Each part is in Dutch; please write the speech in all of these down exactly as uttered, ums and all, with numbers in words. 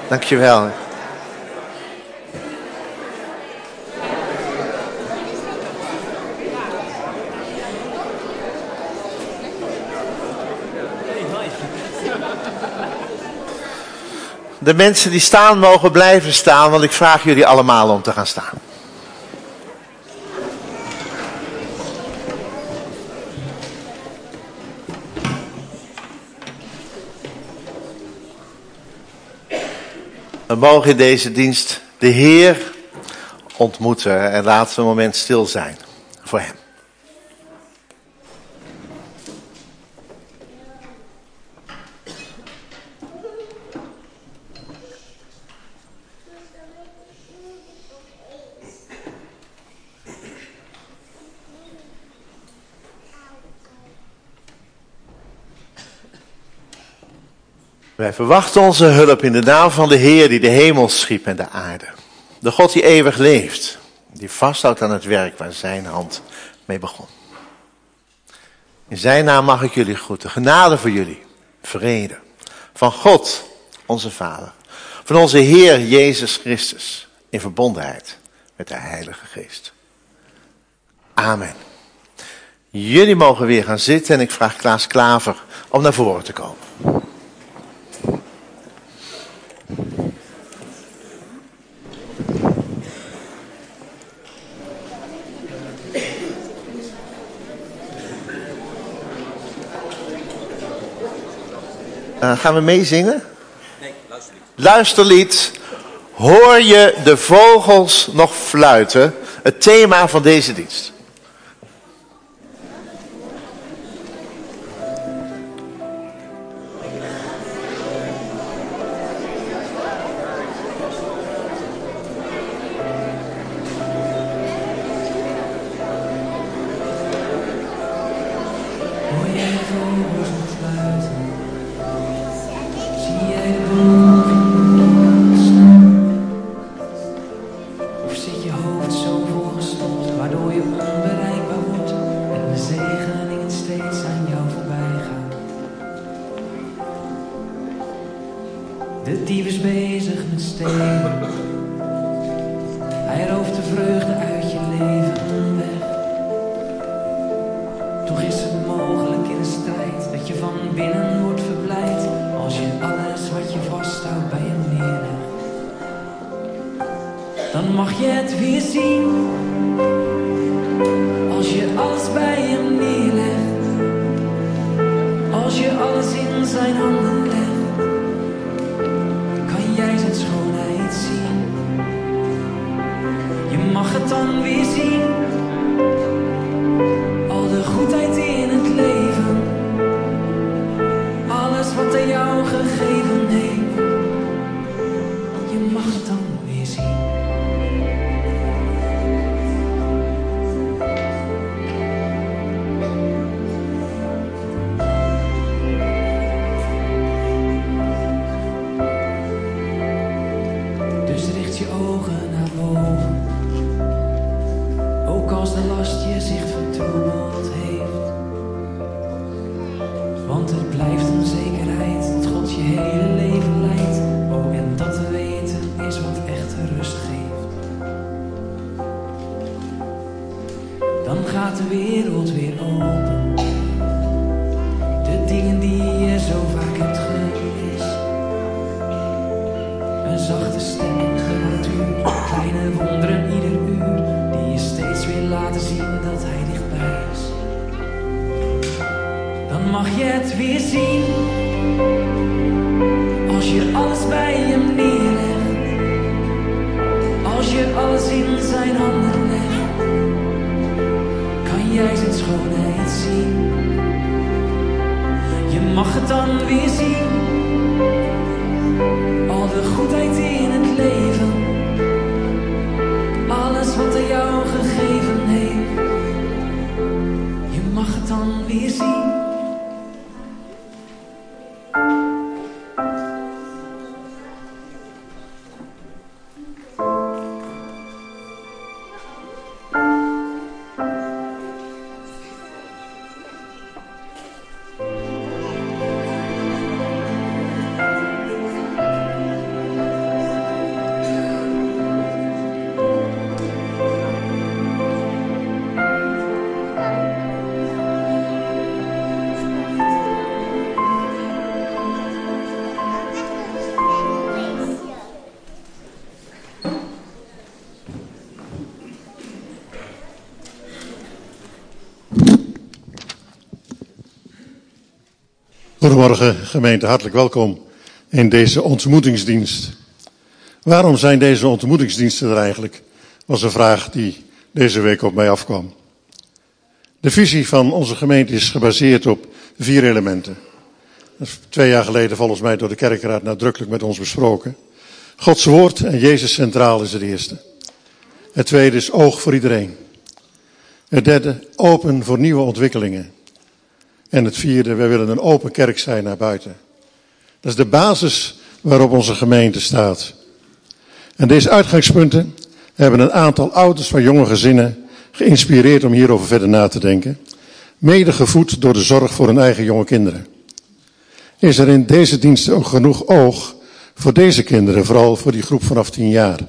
Dankjewel. De mensen die staan mogen blijven staan, want ik vraag jullie allemaal om te gaan staan. We mogen in deze dienst de Heer ontmoeten en laten we een moment stil zijn voor Hem. Wij verwachten onze hulp in de naam van de Heer die de hemel schiep en de aarde. De God die eeuwig leeft, die vasthoudt aan het werk waar zijn hand mee begon. In zijn naam mag ik jullie groeten. Genade voor jullie, vrede van God, onze Vader, van onze Heer Jezus Christus, in verbondenheid met de Heilige Geest. Amen. Jullie mogen weer gaan zitten en ik vraag Klaas Klaver om naar voren te komen. Uh, gaan we meezingen? Nee, luisterlied. Luisterlied. Hoor je de vogels nog fluiten? Het thema van deze dienst. Goedemorgen gemeente, hartelijk welkom in deze ontmoetingsdienst. Waarom zijn deze ontmoetingsdiensten er eigenlijk? Was een vraag die deze week op mij afkwam. De visie van onze gemeente is gebaseerd op vier elementen. Dat is twee jaar geleden volgens mij door de kerkenraad nadrukkelijk met ons besproken. Gods woord en Jezus centraal is het eerste. Het tweede is oog voor iedereen. Het derde, open voor nieuwe ontwikkelingen. En het vierde, wij willen een open kerk zijn naar buiten. Dat is de basis waarop onze gemeente staat. En deze uitgangspunten hebben een aantal ouders van jonge gezinnen geïnspireerd om hierover verder na te denken. Mede gevoed door de zorg voor hun eigen jonge kinderen. Is er in deze dienst ook genoeg oog voor deze kinderen, vooral voor die groep vanaf tien jaar?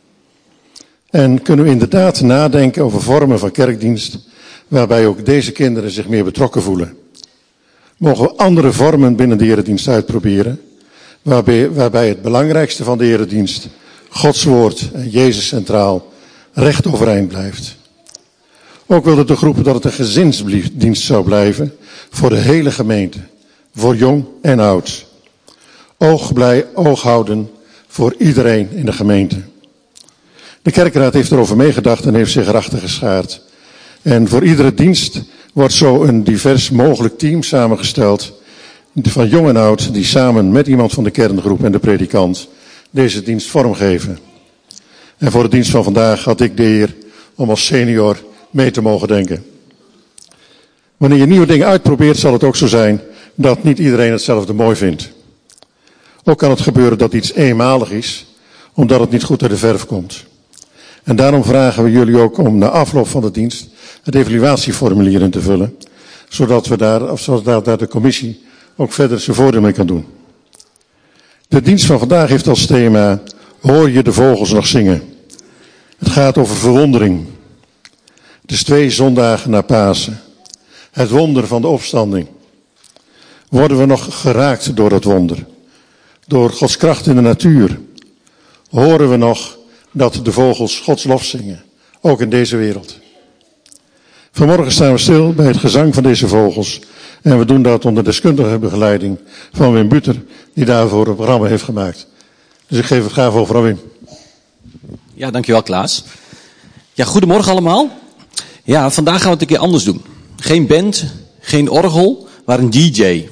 En kunnen we inderdaad nadenken over vormen van kerkdienst, waarbij ook deze kinderen zich meer betrokken voelen? Mogen we andere vormen binnen de eredienst uitproberen, waarbij, waarbij het belangrijkste van de eredienst, Gods woord en Jezus centraal, recht overeind blijft? Ook wilde de groep dat het een gezinsdienst zou blijven voor de hele gemeente, voor jong en oud. Oog, blij, oog houden voor iedereen in de gemeente. De kerkraad heeft erover meegedacht en heeft zich erachter geschaard. En voor iedere dienst wordt zo een divers mogelijk team samengesteld van jong en oud die samen met iemand van de kerngroep en de predikant deze dienst vormgeven. En voor de dienst van vandaag had ik de eer om als senior mee te mogen denken. Wanneer je nieuwe dingen uitprobeert, zal het ook zo zijn dat niet iedereen hetzelfde mooi vindt. Ook kan het gebeuren dat iets eenmalig is, omdat het niet goed uit de verf komt. En daarom vragen we jullie ook om na afloop van de dienst het evaluatieformulier in te vullen, zodat we daar, of zodat daar de commissie ook verder zijn voordeel mee kan doen. De dienst van vandaag heeft als thema: hoor je de vogels nog zingen? Het gaat over verwondering. Het is twee zondagen na Pasen. Het wonder van de opstanding. Worden we nog geraakt door dat wonder? Door Gods kracht in de natuur? Horen we nog dat de vogels Gods lof zingen? Ook in deze wereld. Vanmorgen staan we stil bij het gezang van deze vogels. En we doen dat onder deskundige begeleiding van Wim Buter, die daarvoor een programma heeft gemaakt. Dus ik geef het graag over aan Wim. Ja, dankjewel Klaas. Ja, goedemorgen allemaal. Ja, vandaag gaan we het een keer anders doen. Geen band, geen orgel, maar een D J.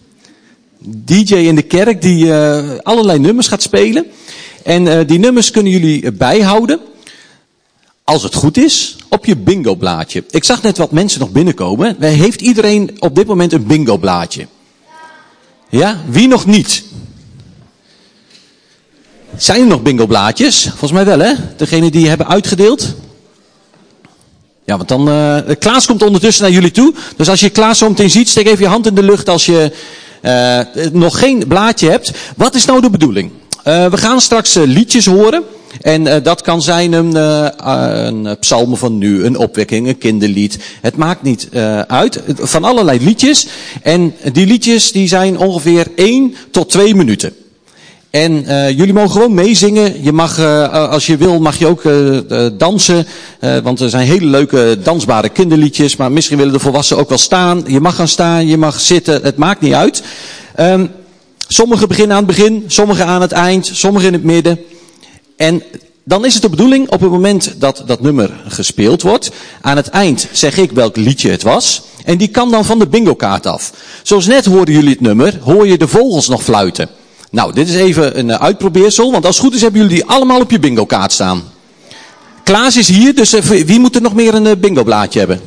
D J in de kerk die uh, allerlei nummers gaat spelen. En uh, die nummers kunnen jullie bijhouden, als het goed is, op je bingo blaadje. Ik zag net wat mensen nog binnenkomen. Heeft iedereen op dit moment een bingo blaadje? Ja, wie nog niet? Zijn er nog bingo blaadjes? Volgens mij wel, hè? Degene die hebben uitgedeeld. Ja, want dan, uh, Klaas komt ondertussen naar jullie toe. Dus als je Klaas zo meteen ziet, steek even je hand in de lucht als je uh, nog geen blaadje hebt. Wat is nou de bedoeling? Uh, we gaan straks uh, liedjes horen. En uh, dat kan zijn een, uh, een psalm van nu, een opwekking, een kinderlied. Het maakt niet uh, uit. Van allerlei liedjes. En die liedjes die zijn ongeveer één tot twee minuten. En uh, jullie mogen gewoon meezingen. Je mag, uh, als je wil, mag je ook uh, dansen. Uh, want er zijn hele leuke dansbare kinderliedjes. Maar misschien willen de volwassenen ook wel staan. Je mag gaan staan, je mag zitten. Het maakt niet uit. Um, sommigen beginnen aan het begin, sommigen aan het eind, sommigen in het midden. En dan is het de bedoeling, op het moment dat dat nummer gespeeld wordt, aan het eind zeg ik welk liedje het was. En die kan dan van de bingo-kaart af. Zoals net hoorden jullie het nummer, hoor je de vogels nog fluiten. Nou, dit is even een uitprobeersel, want als het goed is hebben jullie die allemaal op je bingo-kaart staan. Klaas is hier, dus wie moet er nog meer een bingo-blaadje hebben?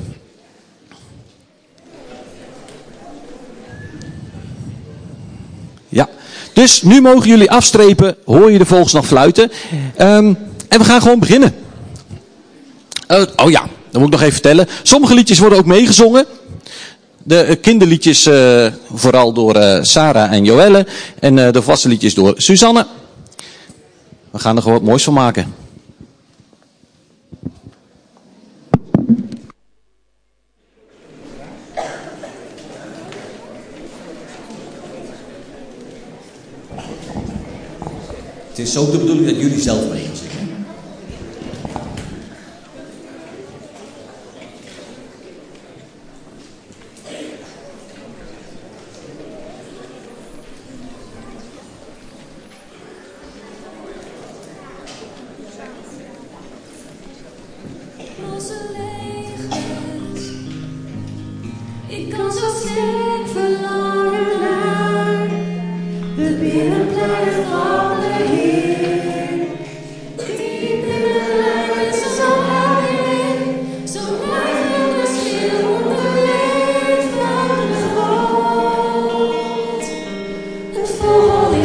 Ja, dus nu mogen jullie afstrepen, hoor je de vogels nog fluiten. Um, en we gaan gewoon beginnen. Uh, oh ja, dat moet ik nog even vertellen. Sommige liedjes worden ook meegezongen. De uh, kinderliedjes uh, vooral door uh, Sarah en Joelle. En uh, de volwassen liedjes door Suzanne. We gaan er gewoon wat moois van maken. Het is ook de bedoeling dat jullie zelf mee gaan zingen.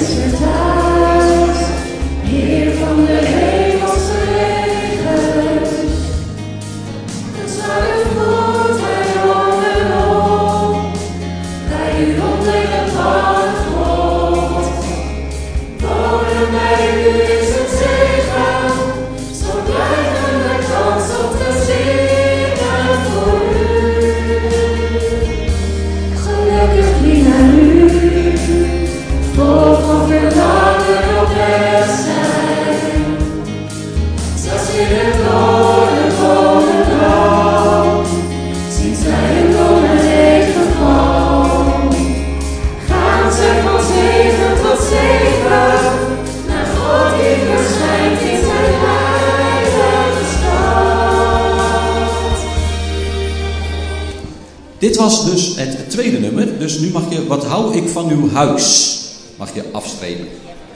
Dit was dus het tweede nummer. Dus nu mag je Wat hou ik van uw huis mag je afstrepen.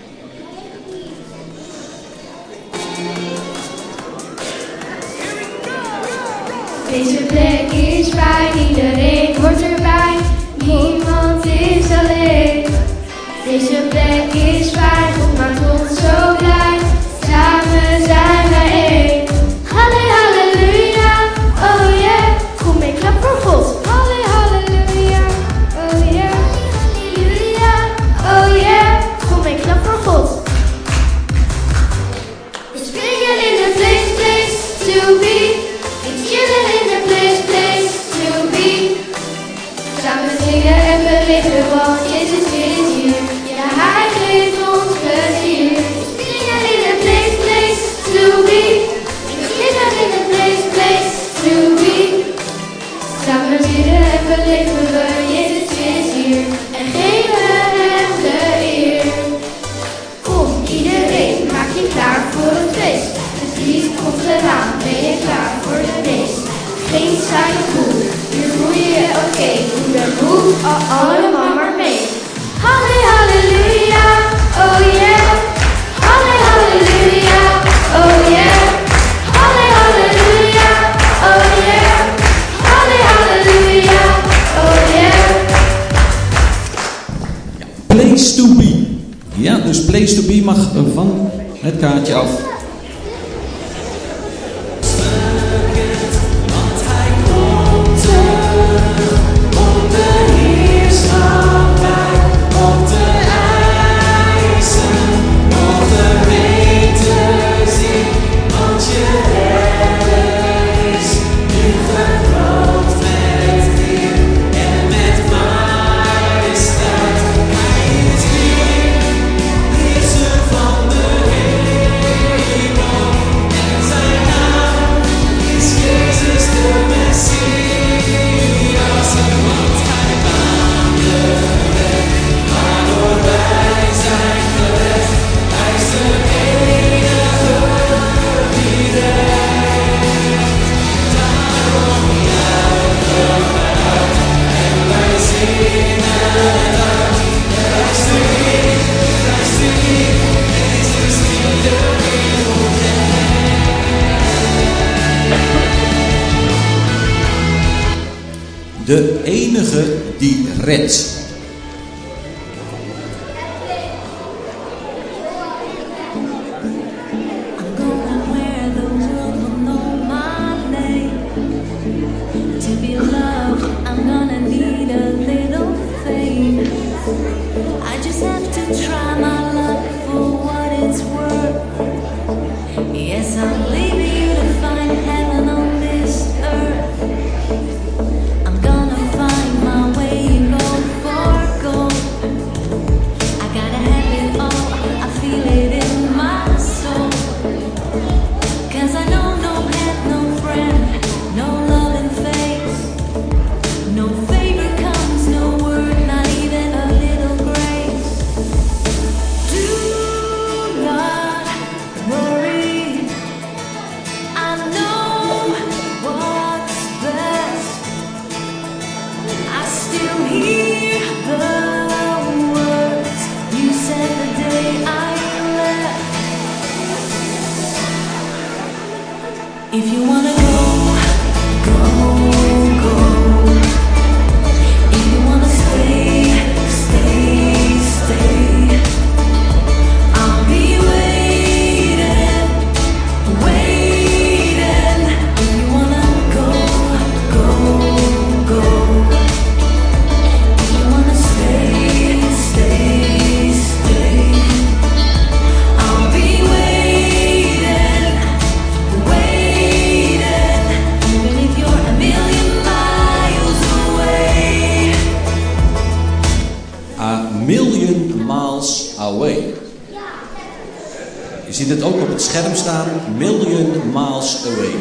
Deze plek is fijn, iedereen hoort erbij. Niemand is alleen. Deze plek is fijn, God maakt ons zo blij. Samen zijn wij één. Halle, halleluja, oh yeah. Kom mee, klap voor God. Halle, halleluja, oh yeah. Halleluja, oh yeah. Kom mee, klap voor God. We springen in de place, place to be. It's chillen in de place, place to be. Samen zingen en beleven, want Jezus is hier. Ja, Hij geeft ons plezier. We springen in de place, place to be. It's chillen in de place, place to be. Samen zingen en beleven we, Jezus is hier. En geven Hem de eer. Kom iedereen, maak je klaar voor het feest. Het lied komt eraan, ben je klaar voor de race. Geen saaie boel, hier voel je je oké. Doe de move al allemaal maar mee. Halle, halleluja, oh yeah. Halle, halleluja, oh yeah. Halle, halleluja, oh yeah. Halle, halleluja, oh yeah. Place to be. Ja, dus Place to be mag van het kaartje af. De enige die redt. Away. Je ziet het ook op het scherm staan, Million Miles Away.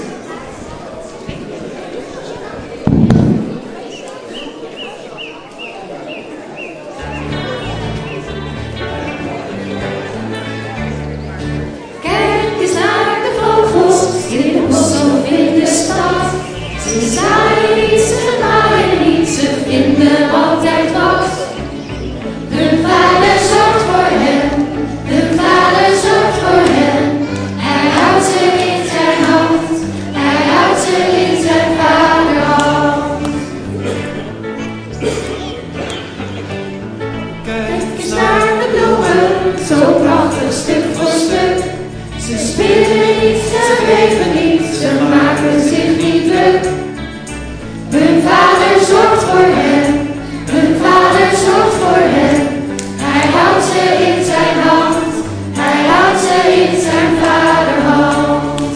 Kijk eens naar de vogels in het bos of in de stad. Ze zaaien niet, ze maaien niet, ze vinden altijd wat. Hun vader zorgt voor hen, hun vader zorgt voor hen. Hij houdt ze in zijn hand, hij houdt ze in zijn vaderhand. Kijk eens naar de bloemen, zo prachtig stuk voor stuk. Ze spinnen niet, ze geven niet, ze maken zich niet druk. Hun vader zorgt voor hen, hun vader zorgt voor hen. Hij houdt ze in zijn hand, hij houdt ze in zijn vaderhand.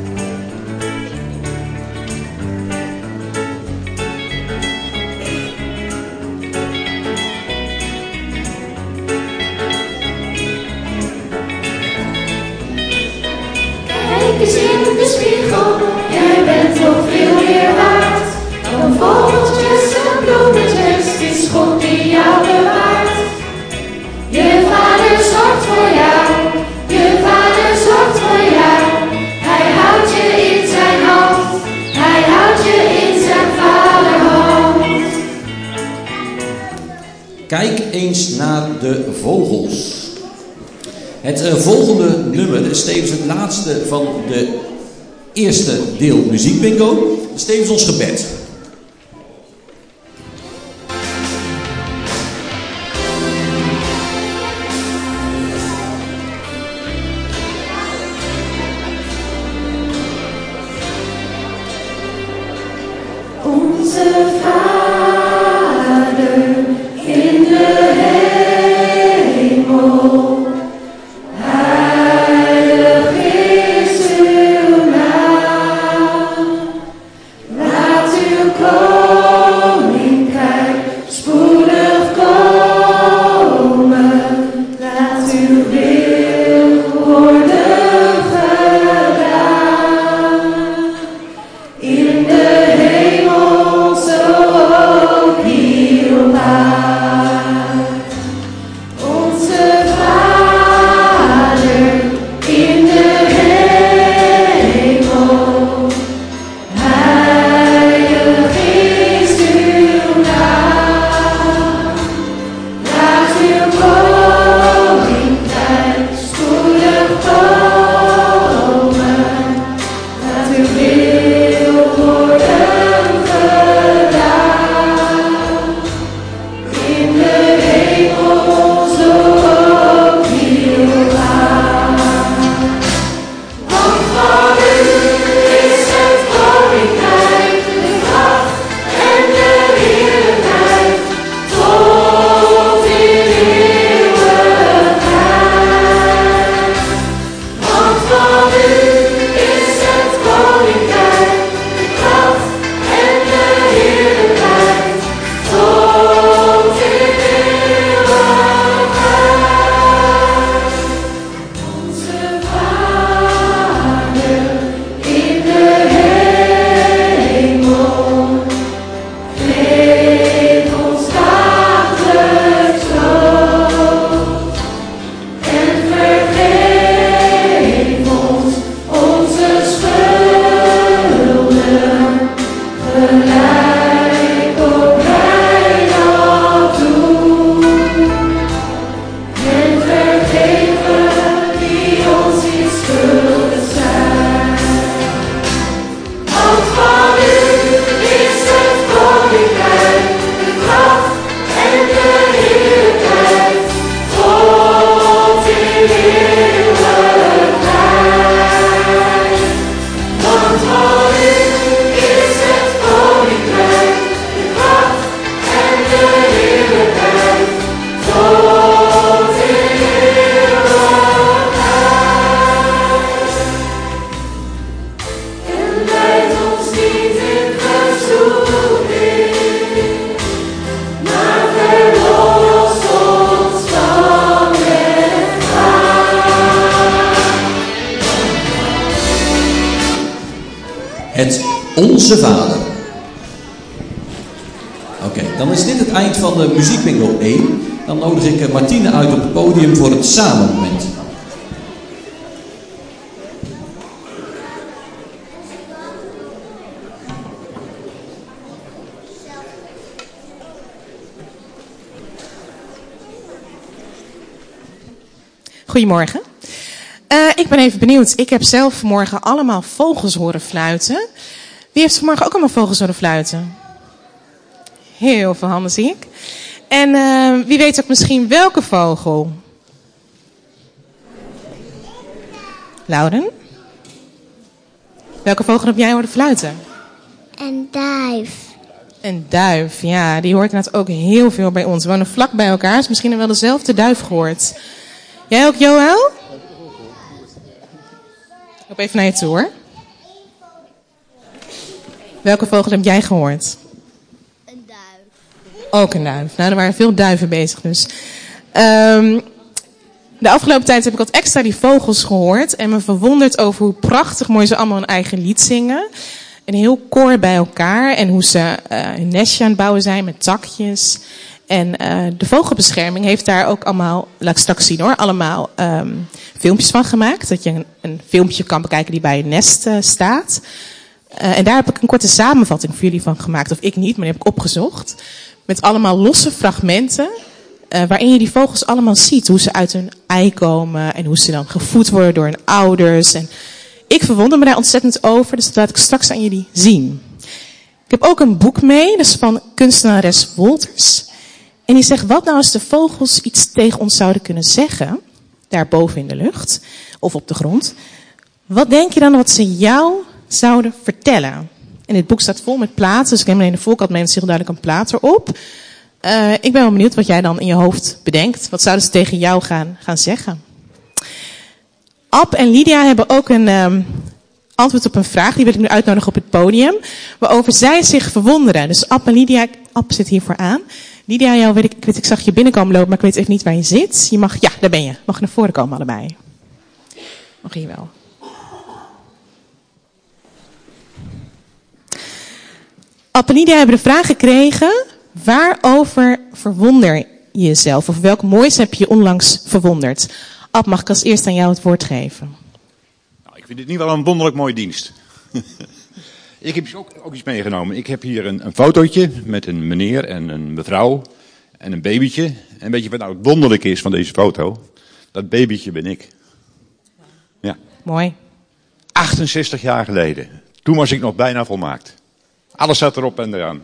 Kijk eens in de spiegel, jij bent toch veel meer waard dan vogeltjes en bloemetjes, het is God die jou bewaart. Je vader zorgt voor jou, je vader zorgt voor jou. Hij houdt je in zijn hand, hij houdt je in zijn vaderhand. Kijk eens naar de vogels. Het uh, volgende nummer is tevens het laatste van de eerste deel muziekbingo. Dat is tevens ons gebed. Onze Vader in de hemel, heilig is uw naam. Laat uw Het Onze Vader. Oké, okay, dan is dit het eind van de muziekbingo één. Dan nodig ik Martine uit op het podium voor het samenmoment. Goedemorgen. Uh, ik ben even benieuwd. Ik heb zelf vanmorgen allemaal vogels horen fluiten. Wie heeft vanmorgen ook allemaal vogels horen fluiten? Heel veel handen zie ik. En uh, wie weet ook misschien welke vogel? Lauren? Welke vogel heb jij horen fluiten? Een duif. Een duif, ja. Die hoort inderdaad ook heel veel bij ons. We wonen vlak bij elkaar. Dus misschien hebben we wel dezelfde duif gehoord. Jij ook, Joël? Ik loop even naar je toe, hoor. Welke vogel heb jij gehoord? Een duif. Ook een duif. Nou, er waren veel duiven bezig dus. Um, de afgelopen tijd heb ik wat extra die vogels gehoord. En me verwonderd over hoe prachtig mooi ze allemaal een eigen lied zingen. Een heel koor bij elkaar. En hoe ze uh, een nestje aan het bouwen zijn met takjes. En uh, de vogelbescherming heeft daar ook allemaal, laat ik straks zien hoor, allemaal um, filmpjes van gemaakt. Dat je een, een filmpje kan bekijken die bij een nest uh, staat. Uh, en daar heb ik een korte samenvatting voor jullie van gemaakt. Of ik niet, maar die heb ik opgezocht. Met allemaal losse fragmenten. Uh, waarin je die vogels allemaal ziet. Hoe ze uit hun ei komen. En hoe ze dan gevoed worden door hun ouders. En ik verwonder me daar ontzettend over. Dus dat laat ik straks aan jullie zien. Ik heb ook een boek mee. Dat is van kunstenares Wolters. En die zegt, wat nou als de vogels iets tegen ons zouden kunnen zeggen. Daarboven in de lucht. Of op de grond. Wat denk je dan wat ze jou zouden vertellen? En dit boek staat vol met platen. Dus ik neem alleen de voorkant mee. Het is heel duidelijk een plaat erop. Uh, ik ben wel benieuwd wat jij dan in je hoofd bedenkt. Wat zouden ze tegen jou gaan, gaan zeggen? Ab en Lydia hebben ook een um, antwoord op een vraag. Die wil ik nu uitnodigen op het podium. Waarover zij zich verwonderen. Dus Ab en Lydia, Ab zit hier vooraan. Lydia, jou weet ik, ik, weet, ik zag je binnenkomen lopen, maar ik weet even niet waar je zit. Je mag, ja, daar ben je. Mag je naar voren komen allebei. Mag hier wel. Ab en Lydia hebben de vraag gekregen. Waarover verwonder je jezelf? Of welk moois heb je je onlangs verwonderd? Ab, mag ik als eerste aan jou het woord geven? Nou, ik vind dit niet wel een wonderlijk mooie dienst. Ik heb ook, ook iets meegenomen. Ik heb hier een, een fotootje met een meneer en een mevrouw en een babytje. En weet je wat nou het wonderlijke is van deze foto? Dat babytje ben ik. Ja. Mooi. achtenzestig jaar geleden. Toen was ik nog bijna volmaakt. Alles zat erop en eraan.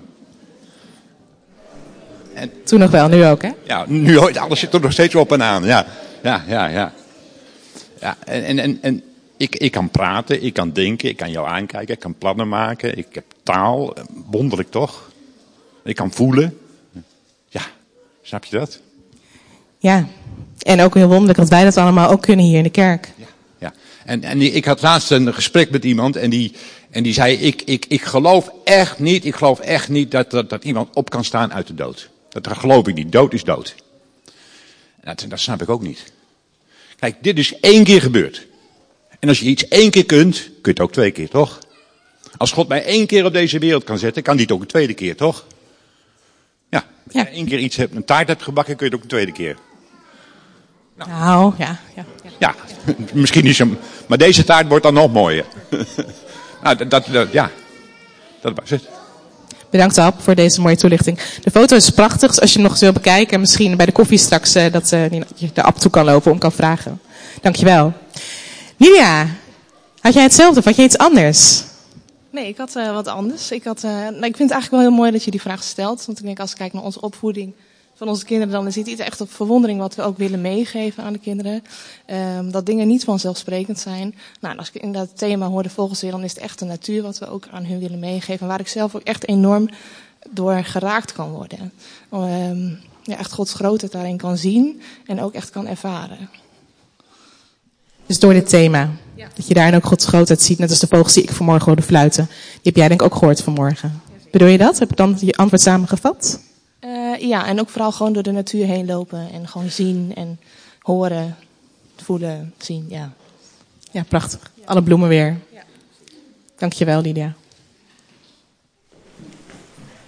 En, toen nog wel, nu ook hè? Ja, nu alles zit er nog steeds op en aan. Ja, ja, ja, ja. Ja, en, en, en, en ik, ik kan praten, ik kan denken, ik kan jou aankijken, ik kan plannen maken, ik heb taal, wonderlijk toch? Ik kan voelen. Ja, snap je dat? Ja, en ook heel wonderlijk dat wij dat allemaal ook kunnen hier in de kerk. Ja, ja. En, en die, ik had laatst een gesprek met iemand en die, en die zei, ik, ik, ik geloof echt niet, ik geloof echt niet dat, dat, dat iemand op kan staan uit de dood. Dat geloof ik niet, dood is dood. Dat, dat snap ik ook niet. Kijk, dit is één keer gebeurd. En als je iets één keer kunt, kun je het ook twee keer, toch? Als God mij één keer op deze wereld kan zetten, kan hij het ook een tweede keer, toch? Ja, als je één keer iets hebt, een taart hebt gebakken, kun je het ook een tweede keer. Nou, nou ja, ja, ja. Ja, misschien niet zo, maar deze taart wordt dan nog mooier. Nou, dat, dat, dat, ja, dat was het. Bedankt Ab voor deze mooie toelichting. De foto is prachtig, dus als je hem nog eens wil bekijken, misschien bij de koffie straks uh, dat uh, je de Ab toe kan lopen om kan vragen. Dankjewel. Lydia, had jij hetzelfde of had jij iets anders? Nee, ik had uh, wat anders. Ik, had, uh, nou, ik vind het eigenlijk wel heel mooi dat je die vraag stelt. Want ik denk als ik kijk naar onze opvoeding van onze kinderen, dan zit iets echt op verwondering wat we ook willen meegeven aan de kinderen. Um, dat dingen niet vanzelfsprekend zijn. Nou, als ik inderdaad het thema hoor de vogels weer, dan is het echt de natuur wat we ook aan hun willen meegeven. En waar ik zelf ook echt enorm door geraakt kan worden. Um, ja, echt Gods grootheid daarin kan zien en ook echt kan ervaren. Dus door dit thema, ja. Dat je daarin ook Gods grootheid ziet, net als de vogels die ik vanmorgen hoorde fluiten. Die heb jij denk ik ook gehoord vanmorgen. Ja, bedoel je dat? Heb ik dan je antwoord samengevat? Uh, ja, en ook vooral gewoon door de natuur heen lopen en gewoon zien en horen, voelen, zien, ja. Ja, prachtig. Alle bloemen weer. Ja. Dankjewel, Lydia.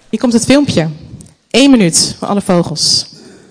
Hier komt het filmpje. Eén minuut voor alle vogels.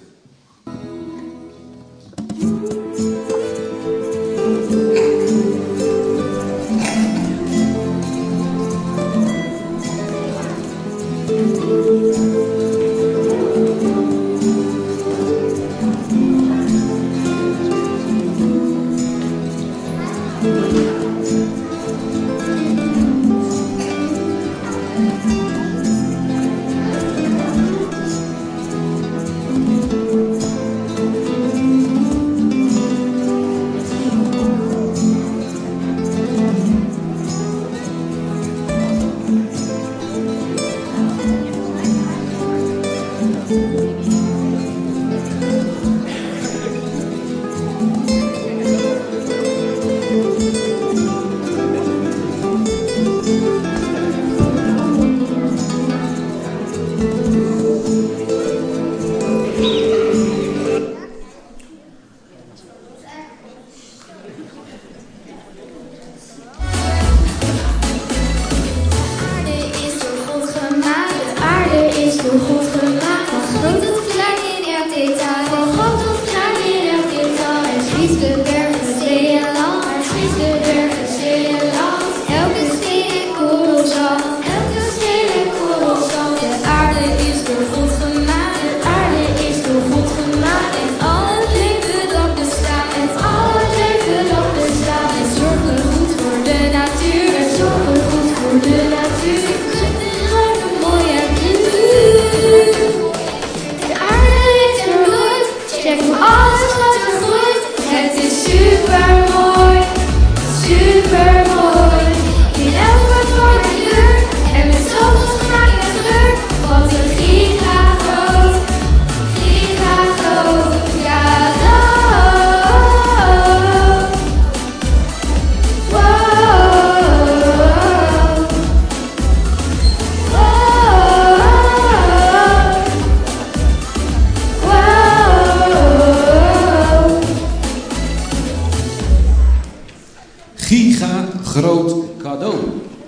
Giga groot cadeau.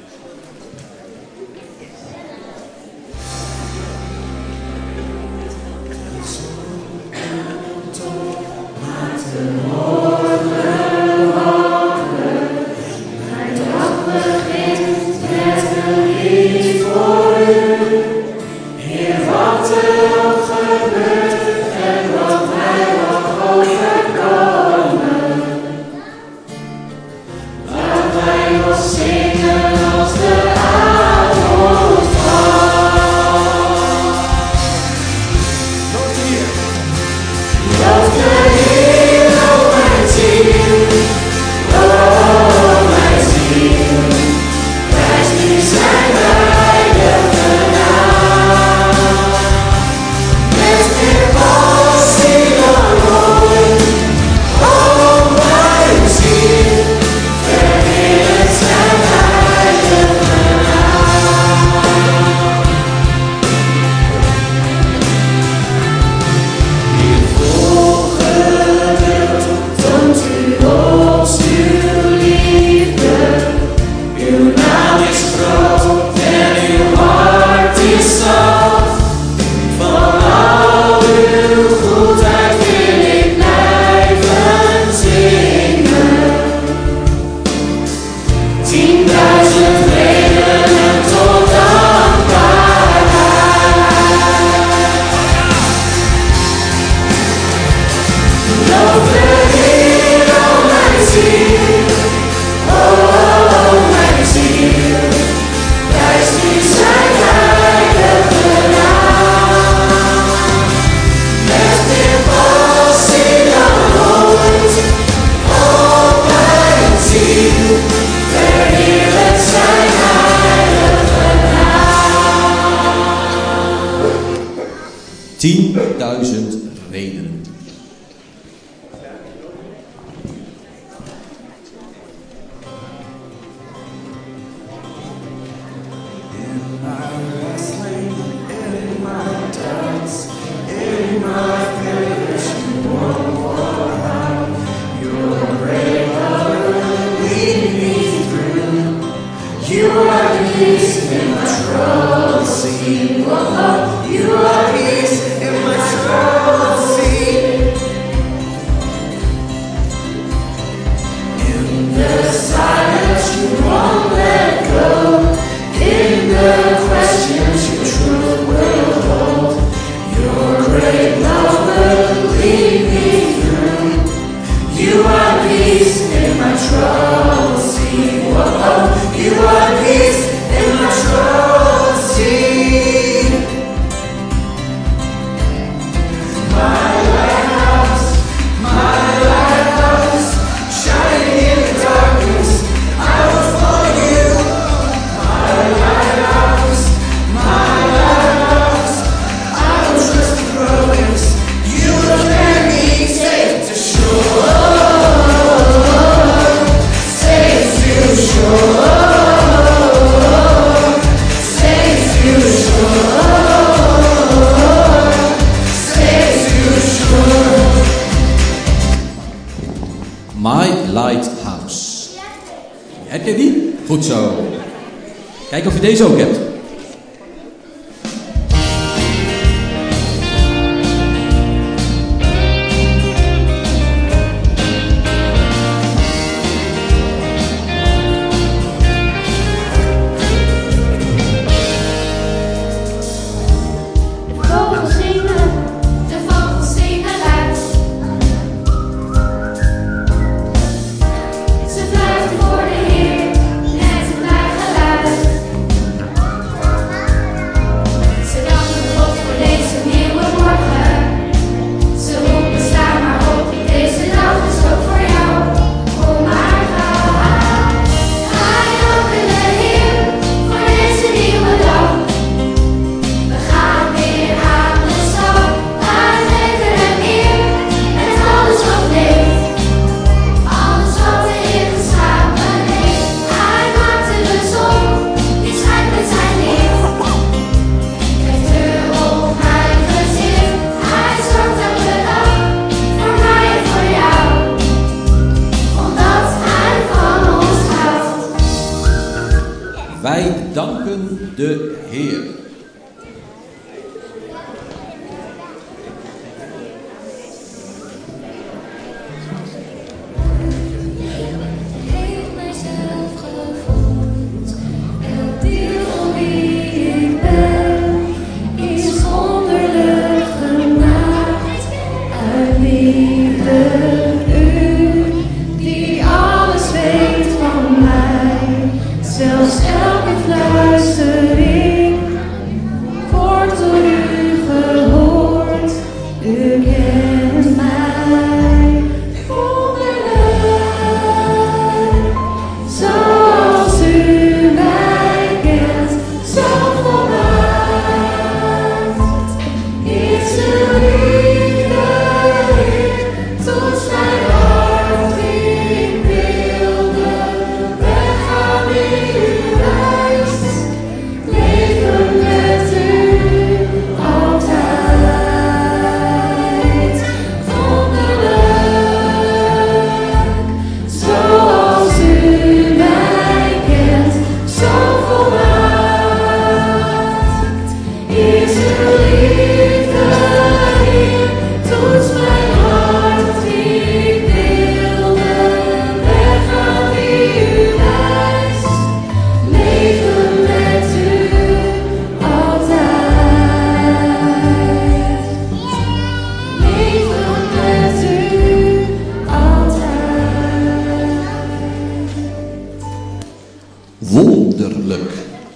tienduizend redenen. You are the peace in my trouble, see My Lighthouse. Heb je die? Goed zo. Kijk of je deze ook hebt. Wij danken de Heer. Heeft mijzelf gevoeld, elk deel wie ik ben, is wonderlijk gemaakt uit liefde. U, die alles weet van mij, zelfs elke fluistering wordt door u gehoord. U kent mij wonderlijk, zoals u mij kent, zo volmaakt is uw liefde, Heer, tot mijn hart. Ik wil de weg gaan die u wijst, leven met u altijd. Wonderlijk, zoals u mij kent, zo volmaakt is uw liefde, Heer, tot mijn hart. Ik wil de weg gaan die u wijst, leven met u altijd. Leven met u altijd. Wonderlijk.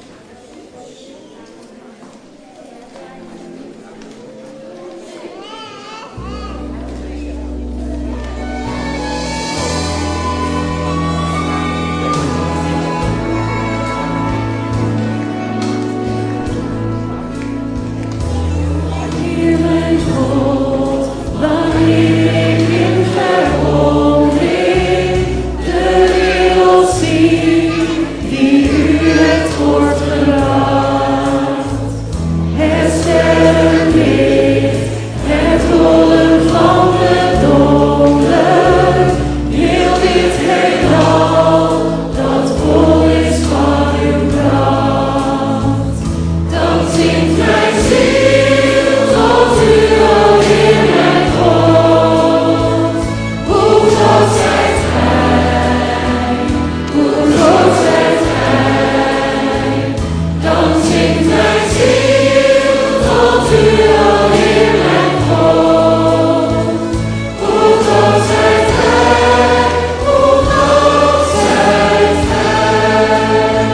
Heer mijn God, wanneer ik in verwondering de wereld zie die u hebt voortgebracht. Het sterrenlicht, het rollen van de donder, heel dit heelal dat vol is van uw kracht. Dan zingt mijn ziel tot u, o Heer mijn God. Hoe groot zijt gij, hoe groot zijt gij. Dan zingt mijn ziel tot u, o Heer mijn God. Hoe groot zijt gij, hoe groot zijt gij.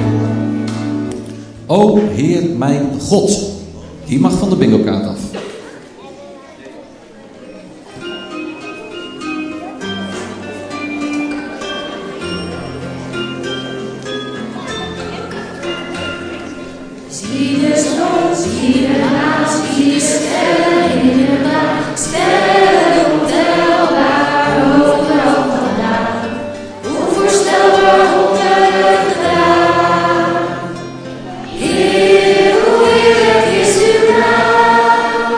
O Heer mijn God. Die mag van de bingo-kaart af. Zie de zon, zie de maan, zie de sterren in de maan, sterren ontelbaar, overal vandaan. Onvoorstelbaar wonderlijk gedaan. Heer, hoe heerlijk is uw naam.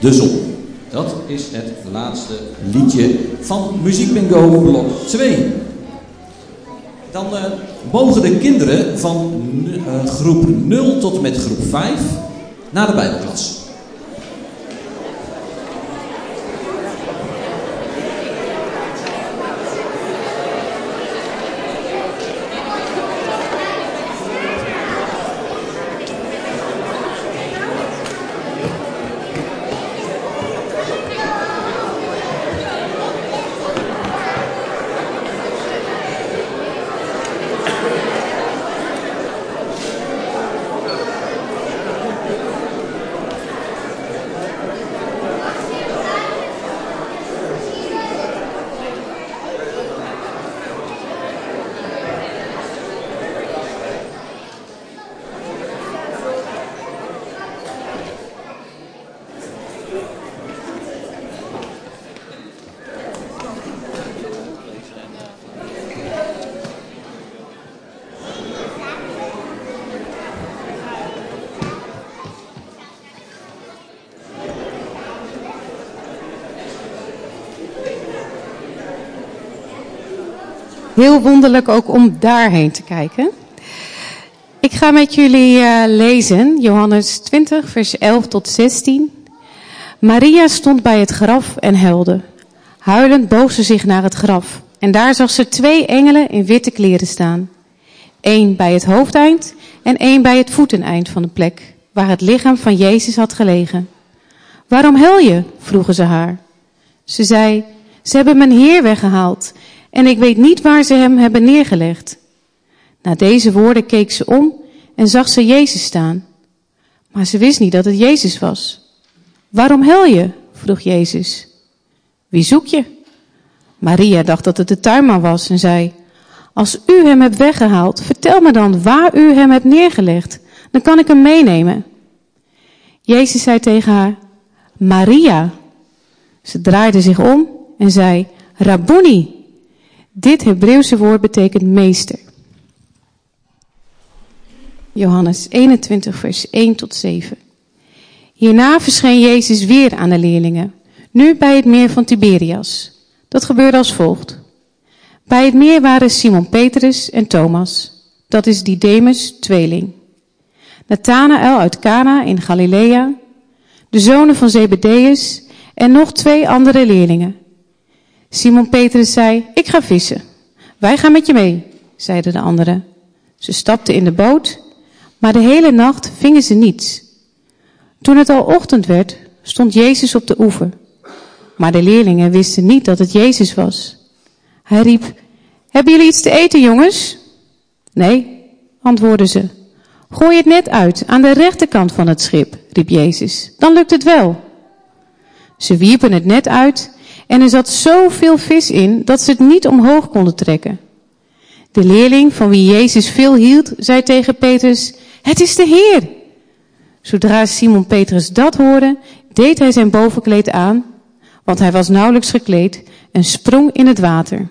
de zon. Dat is het laatste liedje van Muziek Bingo blok twee. Dan uh, mogen de kinderen van uh, groep nul tot en met groep vijf naar de Bijbelklas. Heel wonderlijk ook om daarheen te kijken. Ik ga met jullie uh, lezen, Johannes twintig, vers elf tot zestien. Maria stond bij het graf en huilde. Huilend boog ze zich naar het graf. En daar zag ze twee engelen in witte kleren staan. Eén bij het hoofdeind en één bij het voeteneind van de plek waar het lichaam van Jezus had gelegen. Waarom huil je? Vroegen ze haar. Ze zei, ze hebben mijn Heer weggehaald en ik weet niet waar ze hem hebben neergelegd. Na deze woorden keek ze om en zag ze Jezus staan. Maar ze wist niet dat het Jezus was. Waarom huil je? Vroeg Jezus. Wie zoek je? Maria dacht dat het de tuinman was en zei, als u hem hebt weggehaald, vertel me dan waar u hem hebt neergelegd. Dan kan ik hem meenemen. Jezus zei tegen haar, Maria. Ze draaide zich om en zei, Rabboni. Dit Hebreeuwse woord betekent meester. Johannes eenentwintig, vers één tot zeven. Hierna verscheen Jezus weer aan de leerlingen, nu bij het meer van Tiberias. Dat gebeurde als volgt. Bij het meer waren Simon Petrus en Thomas, dat is Didemus, tweeling. Nathanael uit Cana in Galilea, de zonen van Zebedeus en nog twee andere leerlingen. Simon Petrus zei, ik ga vissen. Wij gaan met je mee, zeiden de anderen. Ze stapten in de boot, maar de hele nacht vingen ze niets. Toen het al ochtend werd, stond Jezus op de oever. Maar de leerlingen wisten niet dat het Jezus was. Hij riep, hebben jullie iets te eten, jongens? Nee, antwoordden ze. Gooi het net uit, aan de rechterkant van het schip, riep Jezus. Dan lukt het wel. Ze wierpen het net uit en er zat zoveel vis in dat ze het niet omhoog konden trekken. De leerling van wie Jezus veel hield, zei tegen Petrus, het is de Heer. Zodra Simon Petrus dat hoorde, deed hij zijn bovenkleed aan, want hij was nauwelijks gekleed, en sprong in het water.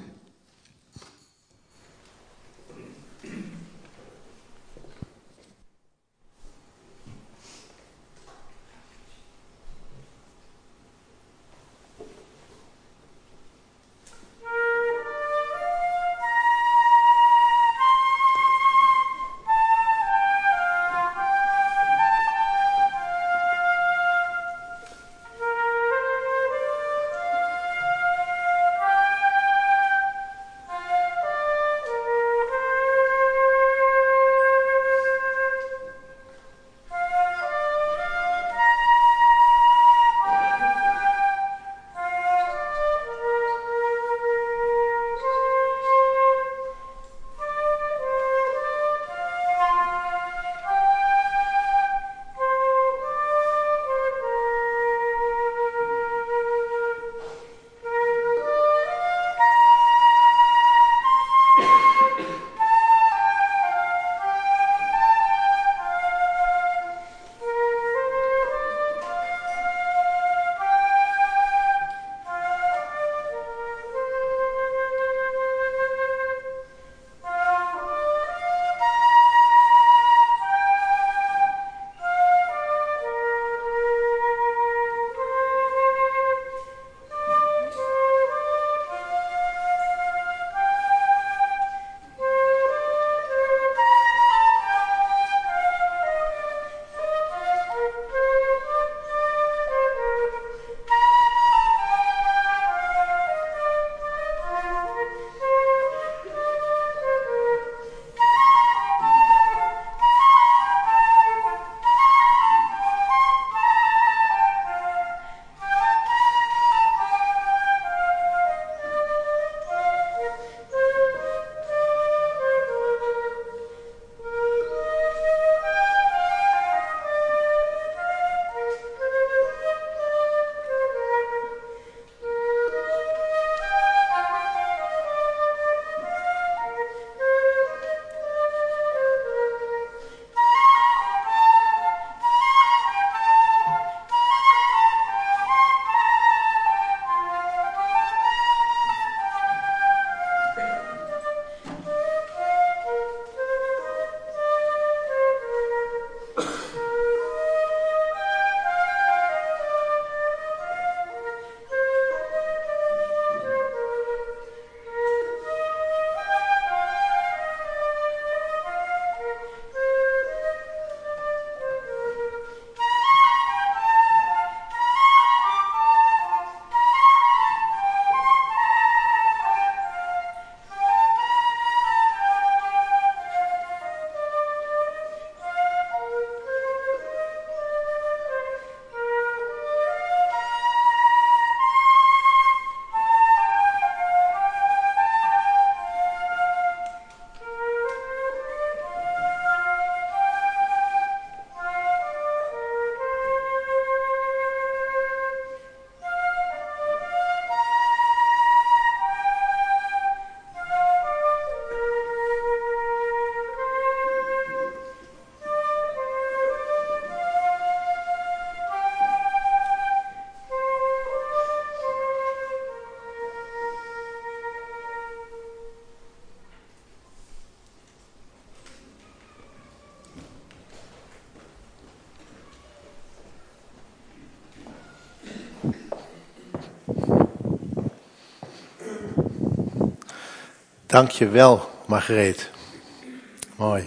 Dank je wel, Margreet. Mooi.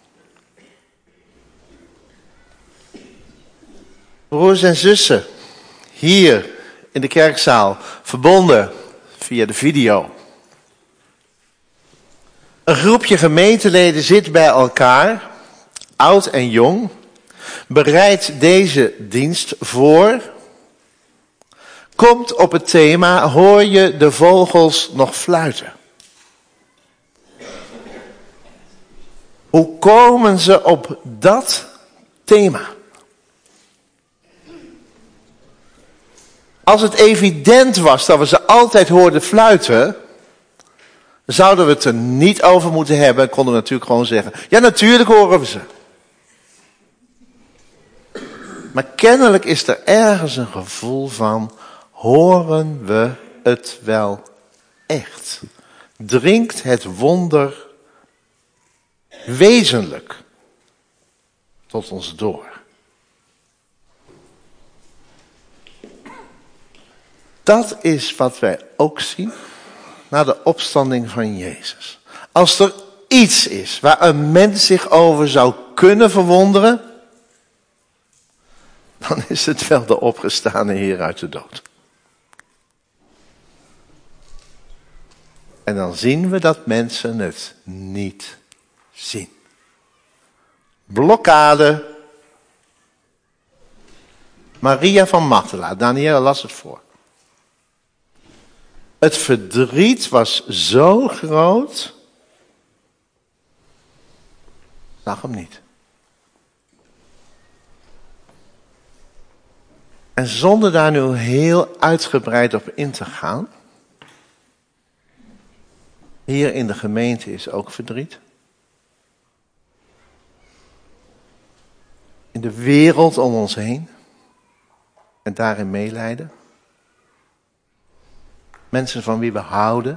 Broers en zussen, hier in de kerkzaal, verbonden via de video. Een groepje gemeenteleden zit bij elkaar, oud en jong, bereidt deze dienst voor, komt op het thema: hoor je de vogels nog fluiten? Hoe komen ze op dat thema? Als het evident was dat we ze altijd hoorden fluiten, zouden we het er niet over moeten hebben. Konden we natuurlijk gewoon zeggen: ja, natuurlijk horen we ze. Maar kennelijk is er ergens een gevoel van: horen we het wel echt? Dringt het wonder wezenlijk tot ons door? Dat is wat wij ook zien na de opstanding van Jezus. Als er iets is waar een mens zich over zou kunnen verwonderen, dan is het wel de opgestane Heer uit de dood. En dan zien we dat mensen het niet zien. Blokkade. Maria van Magdala, Daniel las het voor. Het verdriet was zo groot, zag hem niet. En zonder daar nu heel uitgebreid op in te gaan, hier in de gemeente is ook verdriet. In de wereld om ons heen. En daarin meelijden. Mensen van wie we houden.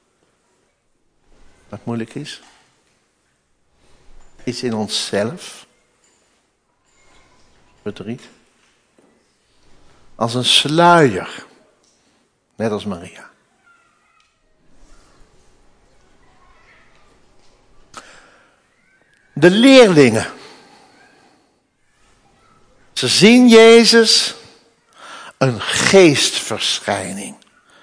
Wat moeilijk is. Iets in onszelf. Verdriet. Als een sluier. Net als Maria. De leerlingen. Ze zien Jezus, een geestverschijning.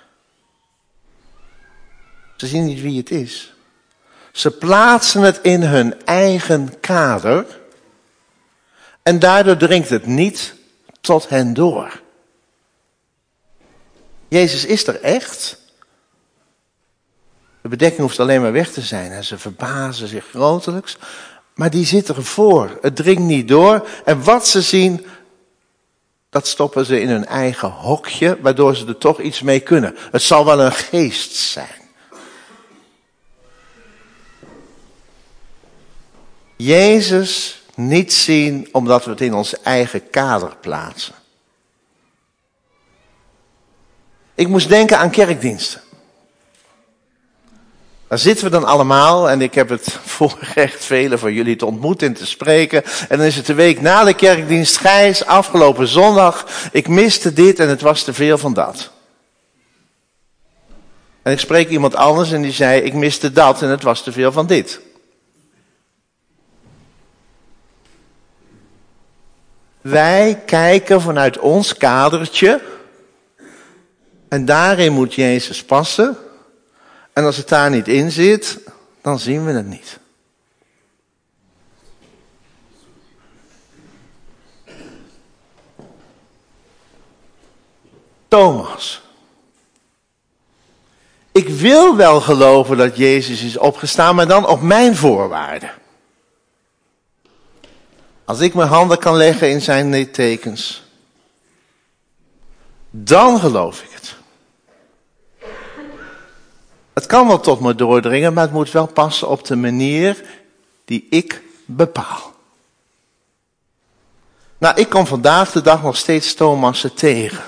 Ze zien niet wie het is. Ze plaatsen het in hun eigen kader. En daardoor dringt het niet tot hen door. Jezus is er echt. De bedekking hoeft alleen maar weg te zijn. En ze verbazen zich grotelijks. Maar die zit ervoor. Het dringt niet door. En wat ze zien, dat stoppen ze in hun eigen hokje, waardoor ze er toch iets mee kunnen. Het zal wel een geest zijn. Jezus niet zien omdat we het in ons eigen kader plaatsen. Ik moest denken aan kerkdiensten. Daar zitten we dan allemaal en ik heb het voorrecht velen van jullie te ontmoeten en te spreken. En dan is het de week na de kerkdienst: Gijs, afgelopen zondag, ik miste dit en het was te veel van dat. En ik spreek iemand anders en die zei: ik miste dat en het was te veel van dit. Wij kijken vanuit ons kadertje en daarin moet Jezus passen. En als het daar niet in zit, dan zien we het niet. Thomas. Ik wil wel geloven dat Jezus is opgestaan, maar dan op mijn voorwaarden. Als ik mijn handen kan leggen in zijn littekens, dan geloof ik het. Het kan wel tot me doordringen, maar het moet wel passen op de manier die ik bepaal. Nou, ik kom vandaag de dag nog steeds Thomassen tegen.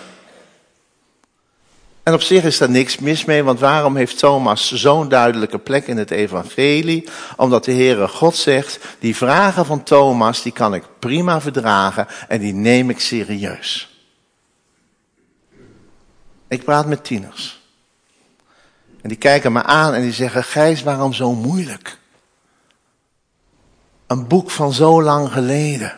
En op zich is daar niks mis mee, want waarom heeft Thomas zo'n duidelijke plek in het evangelie? Omdat de Heere God zegt, die vragen van Thomas, die kan ik prima verdragen en die neem ik serieus. Ik praat met tieners. En die kijken me aan en die zeggen, Gijs, waarom zo moeilijk? Een boek van zo lang geleden.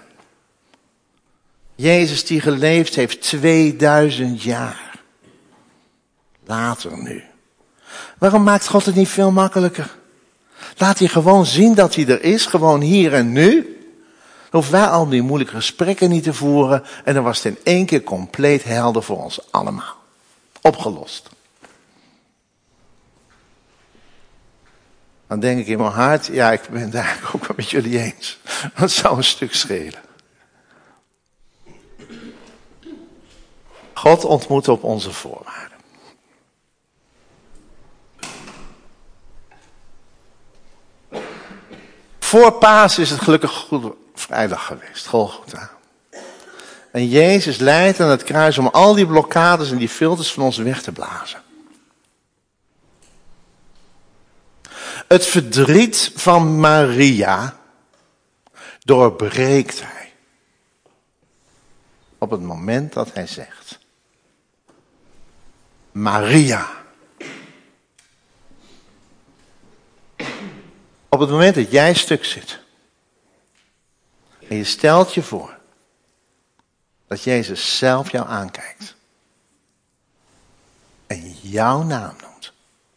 Jezus die geleefd heeft tweeduizend jaar. Later nu. Waarom maakt God het niet veel makkelijker? Laat hij gewoon zien dat hij er is, gewoon hier en nu. Dan hoeven wij al die moeilijke gesprekken niet te voeren. En dan was het in één keer compleet helder voor ons allemaal. Opgelost. Dan denk ik in mijn hart, ja, ik ben het eigenlijk ook wel met jullie eens. Dat zou een stuk schelen. God ontmoet op onze voorwaarden. Voor Paas is het gelukkig Goede Vrijdag geweest, Golgotha. En Jezus leidt aan het kruis om al die blokkades en die filters van ons weg te blazen. Het verdriet van Maria doorbreekt hij. Op het moment dat hij zegt: Maria. Op het moment dat jij stuk zit. En je stelt je voor dat Jezus zelf jou aankijkt. En jouw naam noemt.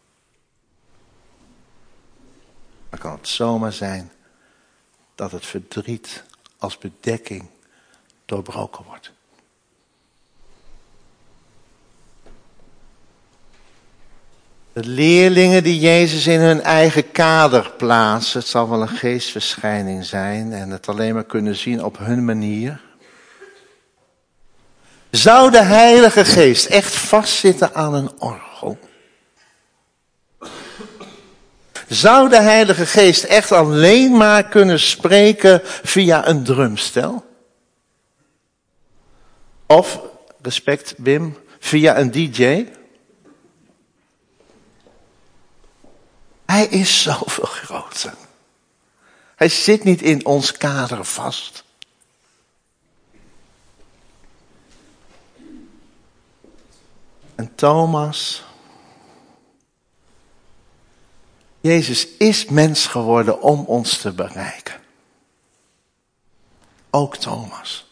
Dan kan het zomaar zijn dat het verdriet als bedekking doorbroken wordt. De leerlingen die Jezus in hun eigen kader plaatsen, het zal wel een geestverschijning zijn en het alleen maar kunnen zien op hun manier. Zou de Heilige Geest echt vastzitten aan een orgel? Zou de Heilige Geest echt alleen maar kunnen spreken via een drumstel? Of, respect Wim, via een D J? Hij is zoveel groter. Hij zit niet in ons kader vast. En Thomas. Jezus is mens geworden om ons te bereiken. Ook Thomas.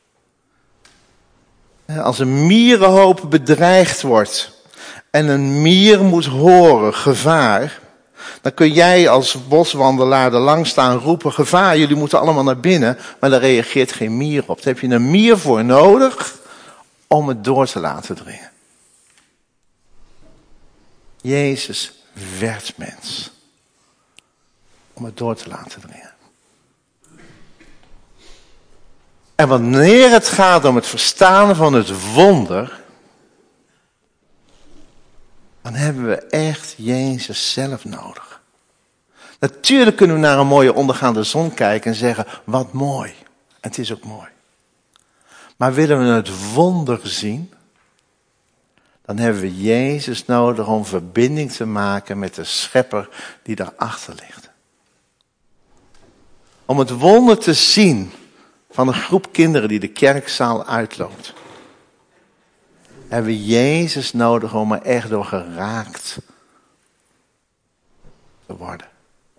Als een mierenhoop bedreigd wordt en een mier moet horen gevaar, dan kun jij als boswandelaar er langs staan roepen, gevaar, jullie moeten allemaal naar binnen, maar daar reageert geen mier op. Daar heb je een mier voor nodig om het door te laten dringen. Jezus werd mens. Om het door te laten dringen. En wanneer het gaat om het verstaan van het wonder, dan hebben we echt Jezus zelf nodig. Natuurlijk kunnen we naar een mooie ondergaande zon kijken en zeggen, wat mooi. En het is ook mooi. Maar willen we het wonder zien, dan hebben we Jezus nodig om verbinding te maken met de schepper die daarachter ligt. Om het wonder te zien van een groep kinderen die de kerkzaal uitloopt, hebben we Jezus nodig om er echt door geraakt te worden.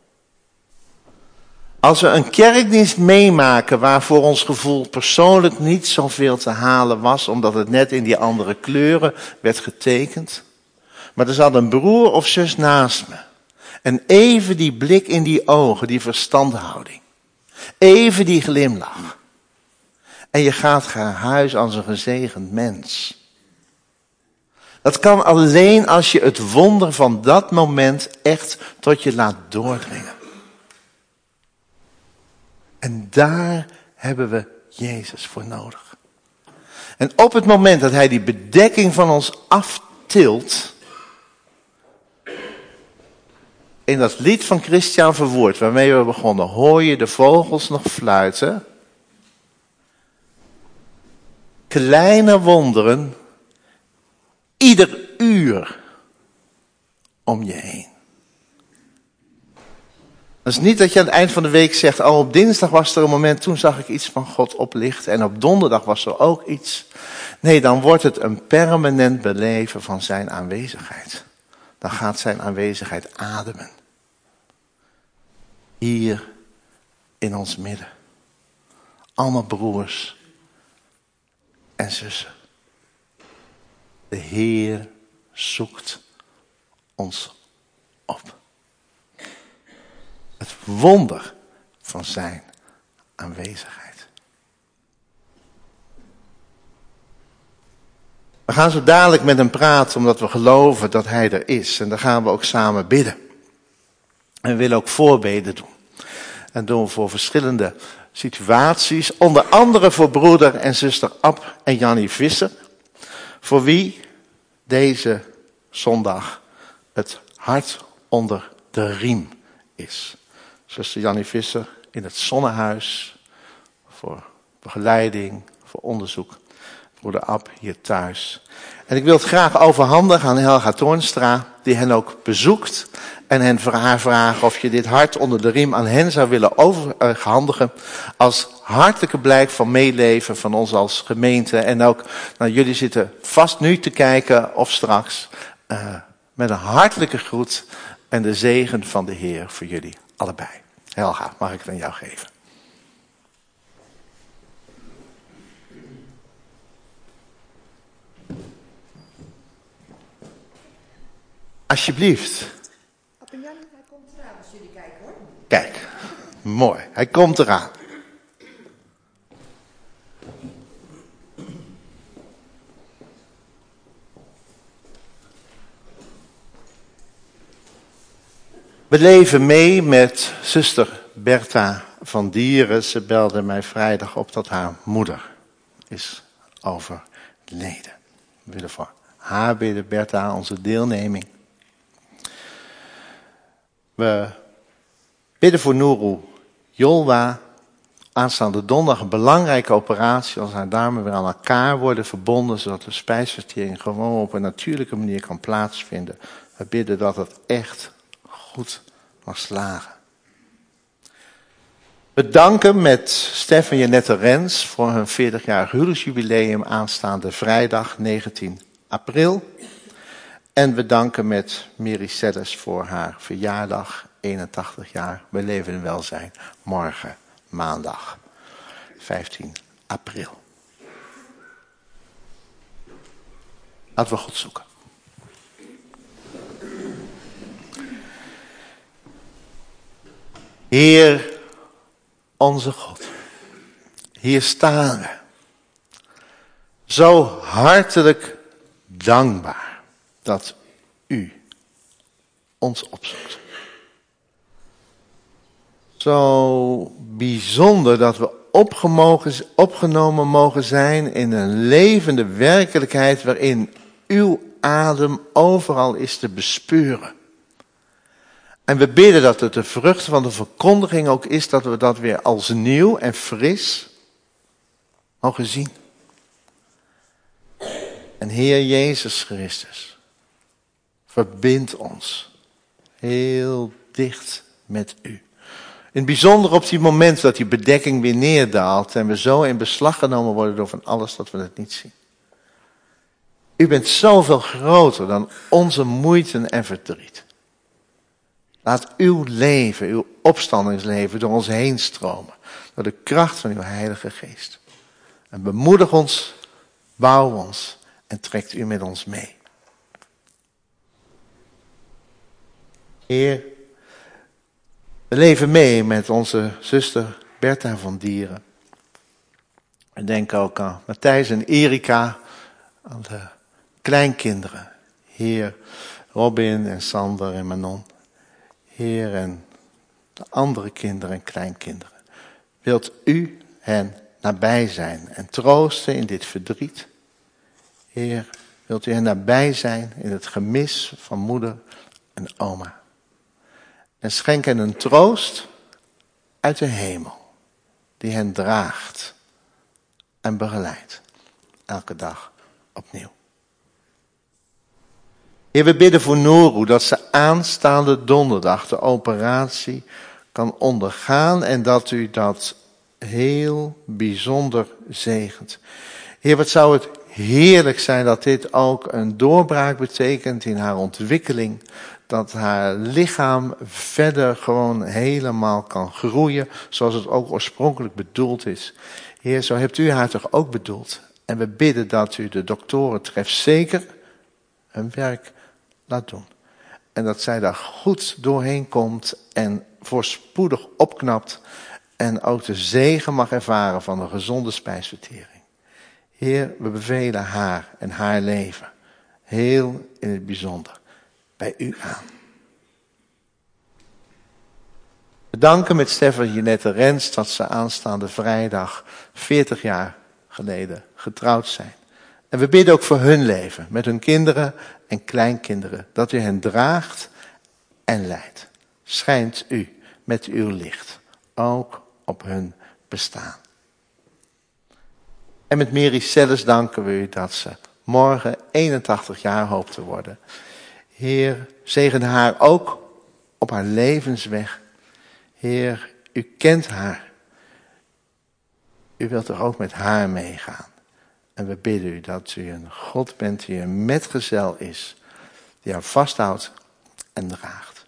Als we een kerkdienst meemaken waar voor ons gevoel persoonlijk niet zoveel te halen was, omdat het net in die andere kleuren werd getekend, maar er zat een broer of zus naast me. En even die blik in die ogen, die verstandhouding. Even die glimlach. En je gaat naar huis als een gezegend mens. Dat kan alleen als je het wonder van dat moment echt tot je laat doordringen. En daar hebben we Jezus voor nodig. En op het moment dat hij die bedekking van ons aftilt, in dat lied van Christian Verwoerd, waarmee we begonnen, hoor je de vogels nog fluiten. Kleine wonderen, ieder uur om je heen. Dat is niet dat je aan het eind van de week zegt, oh op dinsdag was er een moment, toen zag ik iets van God oplichten en op donderdag was er ook iets. Nee, dan wordt het een permanent beleven van zijn aanwezigheid. dan gaat zijn aanwezigheid ademen. Hier in ons midden. Allemaal broers en zussen. De Heer zoekt ons op. Het wonder van zijn aanwezigheid. We gaan zo dadelijk met hem praten omdat we geloven dat hij er is. En dan gaan we ook samen bidden. En we willen ook voorbeden doen. En doen we voor verschillende situaties. Onder andere voor broeder en zuster Ab en Jannie Visser. Voor wie deze zondag het hart onder de riem is. Zuster Jannie Visser in het Zonnehuis. Voor begeleiding, voor onderzoek. Broeder Ab hier thuis. En ik wil het graag overhandigen aan Helga Toornstra, die hen ook bezoekt. En hen voor haar vragen of je dit hart onder de riem aan hen zou willen overhandigen. Als hartelijke blijk van meeleven van ons als gemeente. En ook, nou, jullie zitten vast nu te kijken of straks. Uh, met een hartelijke groet en de zegen van de Heer voor jullie allebei. Helga, mag ik het aan jou geven? Alsjeblieft. Hij komt eraan als jullie kijken hoor. Kijk, mooi. Hij komt eraan. We leven mee met zuster Bertha van Dieren. Ze belde mij vrijdag op dat haar moeder is overleden. We willen voor haar bidden, Bertha, onze deelneming. We bidden voor Nuru Jolwa. Aanstaande donderdag een belangrijke operatie. Als haar darmen weer aan elkaar worden verbonden. Zodat de spijsvertering gewoon op een natuurlijke manier kan plaatsvinden. We bidden dat het echt goed mag slagen. We danken met Stef en Janette Rens voor hun veertigjarig huwelijksjubileum aanstaande vrijdag negentien april. En we danken met Mary Selles voor haar verjaardag, eenentachtig jaar. We leven in welzijn. Morgen, maandag, vijftien april. Laten we God zoeken. Heer, onze God, hier staan we. Zo hartelijk dankbaar dat u ons opzoekt. Zo bijzonder dat we opgemogen, opgenomen mogen zijn in een levende werkelijkheid waarin uw adem overal is te bespeuren. En we bidden dat het de vrucht van de verkondiging ook is dat we dat weer als nieuw en fris mogen zien. En Heer Jezus Christus, verbind ons heel dicht met u. In het bijzonder op die moment dat die bedekking weer neerdaalt en we zo in beslag genomen worden door van alles dat we het niet zien. U bent zoveel groter dan onze moeite en verdriet. Laat uw leven, uw opstandingsleven door ons heen stromen. Door de kracht van uw Heilige Geest. En bemoedig ons, bouw ons en trekt u met ons mee. Heer, we leven mee met onze zuster Bertha van Dieren. We denken ook aan Matthijs en Erika, aan de kleinkinderen. Heer, Robin en Sander en Manon. Heer, en de andere kinderen en kleinkinderen. Wilt u hen nabij zijn en troosten in dit verdriet? Heer, wilt u hen nabij zijn in het gemis van moeder en oma? En schenk hen een troost uit de hemel, die hen draagt en begeleidt, elke dag opnieuw. Heer, we bidden voor Nuru dat ze aanstaande donderdag de operatie kan ondergaan en dat u dat heel bijzonder zegent. Heer, wat zou het heerlijk zijn dat dit ook een doorbraak betekent in haar ontwikkeling. Dat haar lichaam verder gewoon helemaal kan groeien zoals het ook oorspronkelijk bedoeld is. Heer, zo hebt u haar toch ook bedoeld. En we bidden dat u de doktoren trefzeker hun werk laat doen. En dat zij daar goed doorheen komt en voorspoedig opknapt. En ook de zegen mag ervaren van een gezonde spijsvertering. Heer, we bevelen haar en haar leven. Heel in het bijzonder bij u aan. We danken met Stefan Jeanette Rens dat ze aanstaande vrijdag veertig jaar geleden getrouwd zijn. En we bidden ook voor hun leven, met hun kinderen en kleinkinderen, dat u hen draagt en leidt. Schijnt u met uw licht, ook op hun bestaan. En met Mary Selles danken we u dat ze morgen eenentachtig jaar hoopt te worden. Heer, zegen haar ook op haar levensweg. Heer, u kent haar. U wilt er ook met haar meegaan. En we bidden u dat u een God bent die een metgezel is. Die haar vasthoudt en draagt.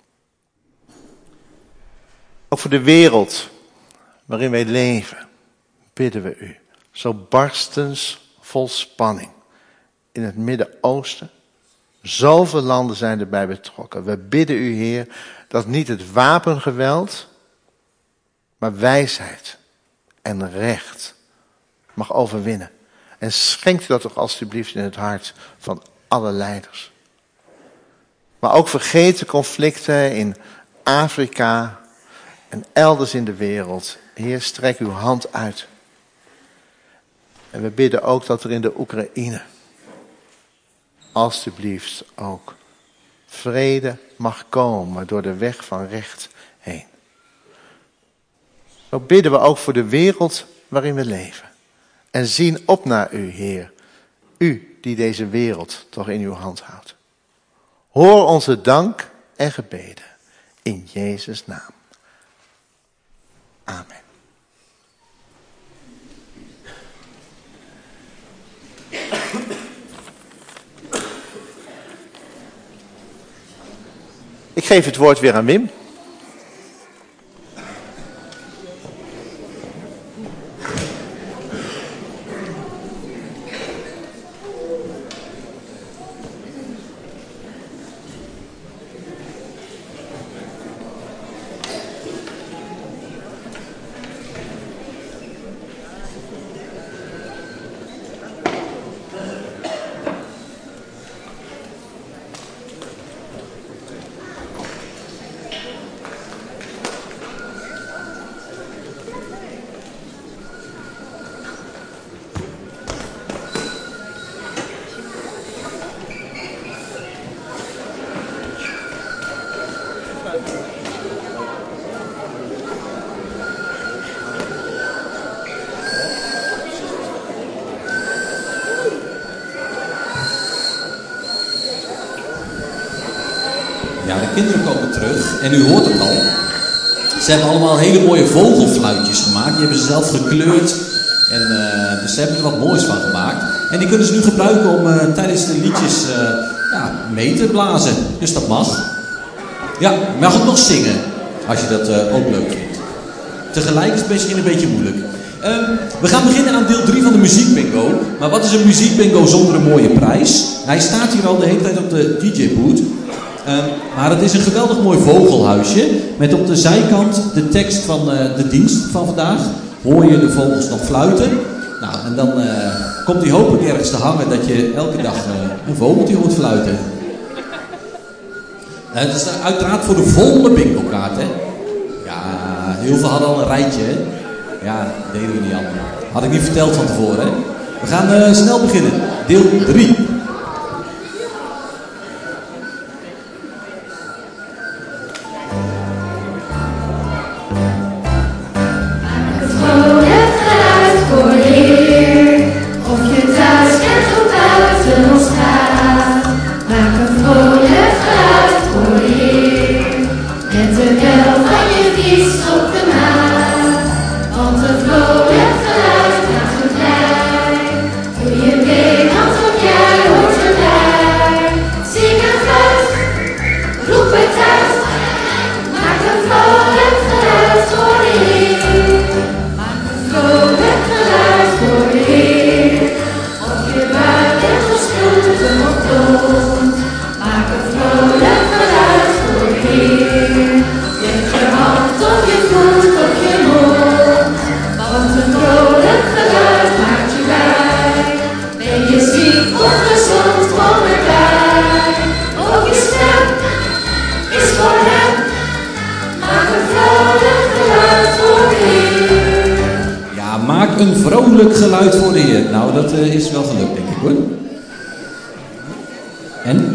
Ook voor de wereld waarin wij leven, bidden we u. Zo barstens vol spanning. In het Midden-Oosten. Zoveel landen zijn erbij betrokken. We bidden u, Heer, dat niet het wapengeweld, maar wijsheid en recht mag overwinnen. En schenkt u dat toch alstublieft in het hart van alle leiders. Maar ook vergeten conflicten in Afrika en elders in de wereld. Heer, strek uw hand uit. En we bidden ook dat er in de Oekraïne alstublieft ook vrede mag komen door de weg van recht heen. Zo bidden we ook voor de wereld waarin we leven. En zien op naar u, Heer. U die deze wereld toch in uw hand houdt. Hoor onze dank en gebeden. In Jezus' naam. Amen. Ik geef het woord weer aan Wim. Ja, de kinderen komen terug en u hoort het al. Ze hebben allemaal hele mooie vogelfluitjes gemaakt. Die hebben ze zelf gekleurd. En uh, dus ze hebben er wat moois van gemaakt. En die kunnen ze nu gebruiken om uh, tijdens de liedjes uh, ja, mee te blazen. Dus dat mag. Ja, je mag het nog zingen. Als je dat uh, ook leuk vindt. Tegelijk is het misschien een beetje moeilijk. Uh, we gaan beginnen aan deel drie van de muziekbingo. Maar wat is een muziekbingo zonder een mooie prijs? Hij staat hier al de hele tijd op de D J-boot. Uh, maar het is een geweldig mooi vogelhuisje. Met op de zijkant de tekst van uh, de dienst van vandaag. Hoor je de vogels nog fluiten? Nou, en dan uh, komt die hopelijk ergens te hangen dat je elke dag uh, een vogeltje hoort fluiten. Uh, dat is uiteraard voor de volle bingo-kaart, hè? Ja, heel veel hadden al een rijtje, hè? Ja, dat deden we niet allemaal. Had ik niet verteld van tevoren, hè? We gaan uh, snel beginnen. Deel drie. Want een vrolijk geluid maakt me blij. Doe je mee. een vrolijk geluid voor de Heer. Nou, dat uh, is wel gelukt, denk ik hoor. En?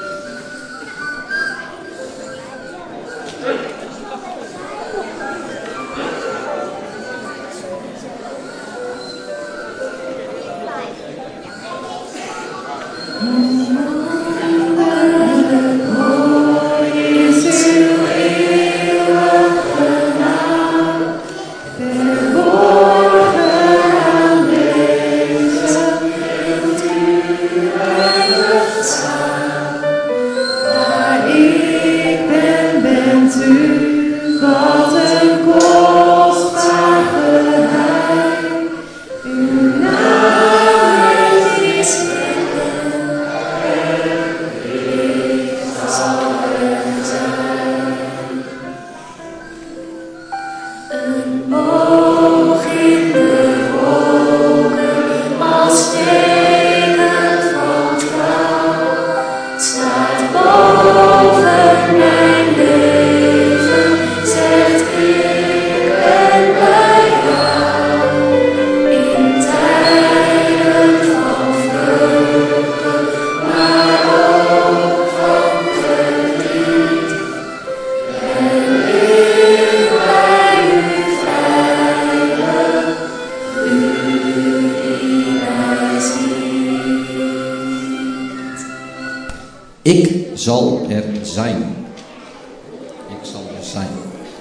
Ik zal er zijn. Ik zal er zijn.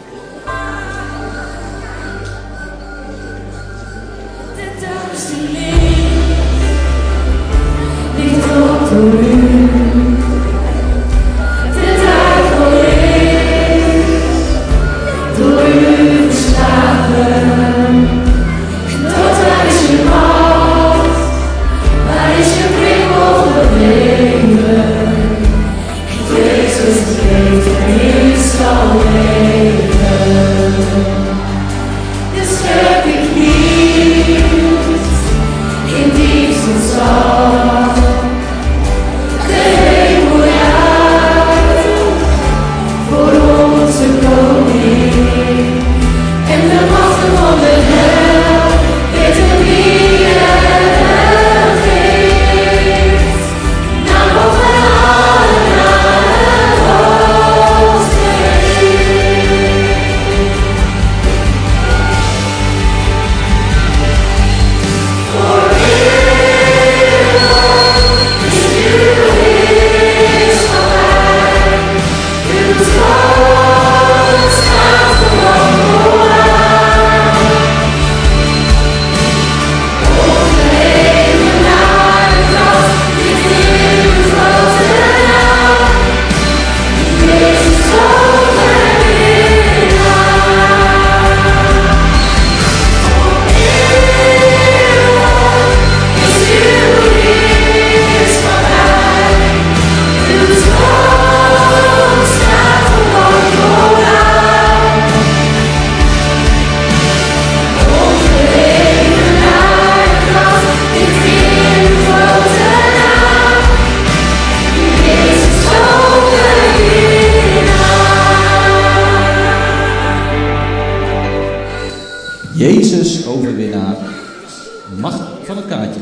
De duisternis ligt op door u. De duivel is door u verslagen. Dood, waar is je macht? Waar is je prikkel voor het leven? Jezus leeft en u zal leven. Dus heb ik niet in diepste zal de hemel uit voor onze koning. En de machten van de hel weten wie er geeft. Naar boven alle naar het hoogste Heer. Voor eeuwig is uw heerschappij. Uw troon staat gewoon vooraan. Onze hemel naar de kracht ligt in uw grote naam. Jezus overwinnaar. Voor eeuwig is uw heerschappij. Uw troon staat gewoon vooraan. Onze hemel naar de kracht ligt in uw grote naam. Jezus overwinnaar. Jezus overwinnaar. Macht van het kaartje.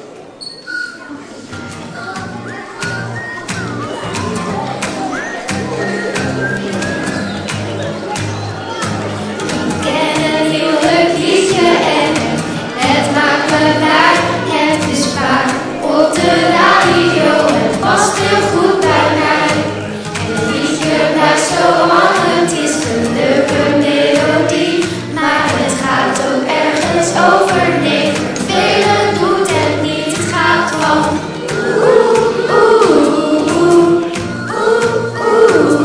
ken een heerlijk liedje en het maakt me blij. Het is vaak op de radio, het past heel goed bij mij. En het liedje blijft zo lang, het is een leuke melodie. Maar het gaat ook ergens over, nee, vervelen doet het niet. Het gaat gewoon oeh, oeh, oeh, oeh, oeh,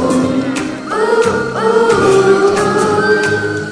oeh, oeh.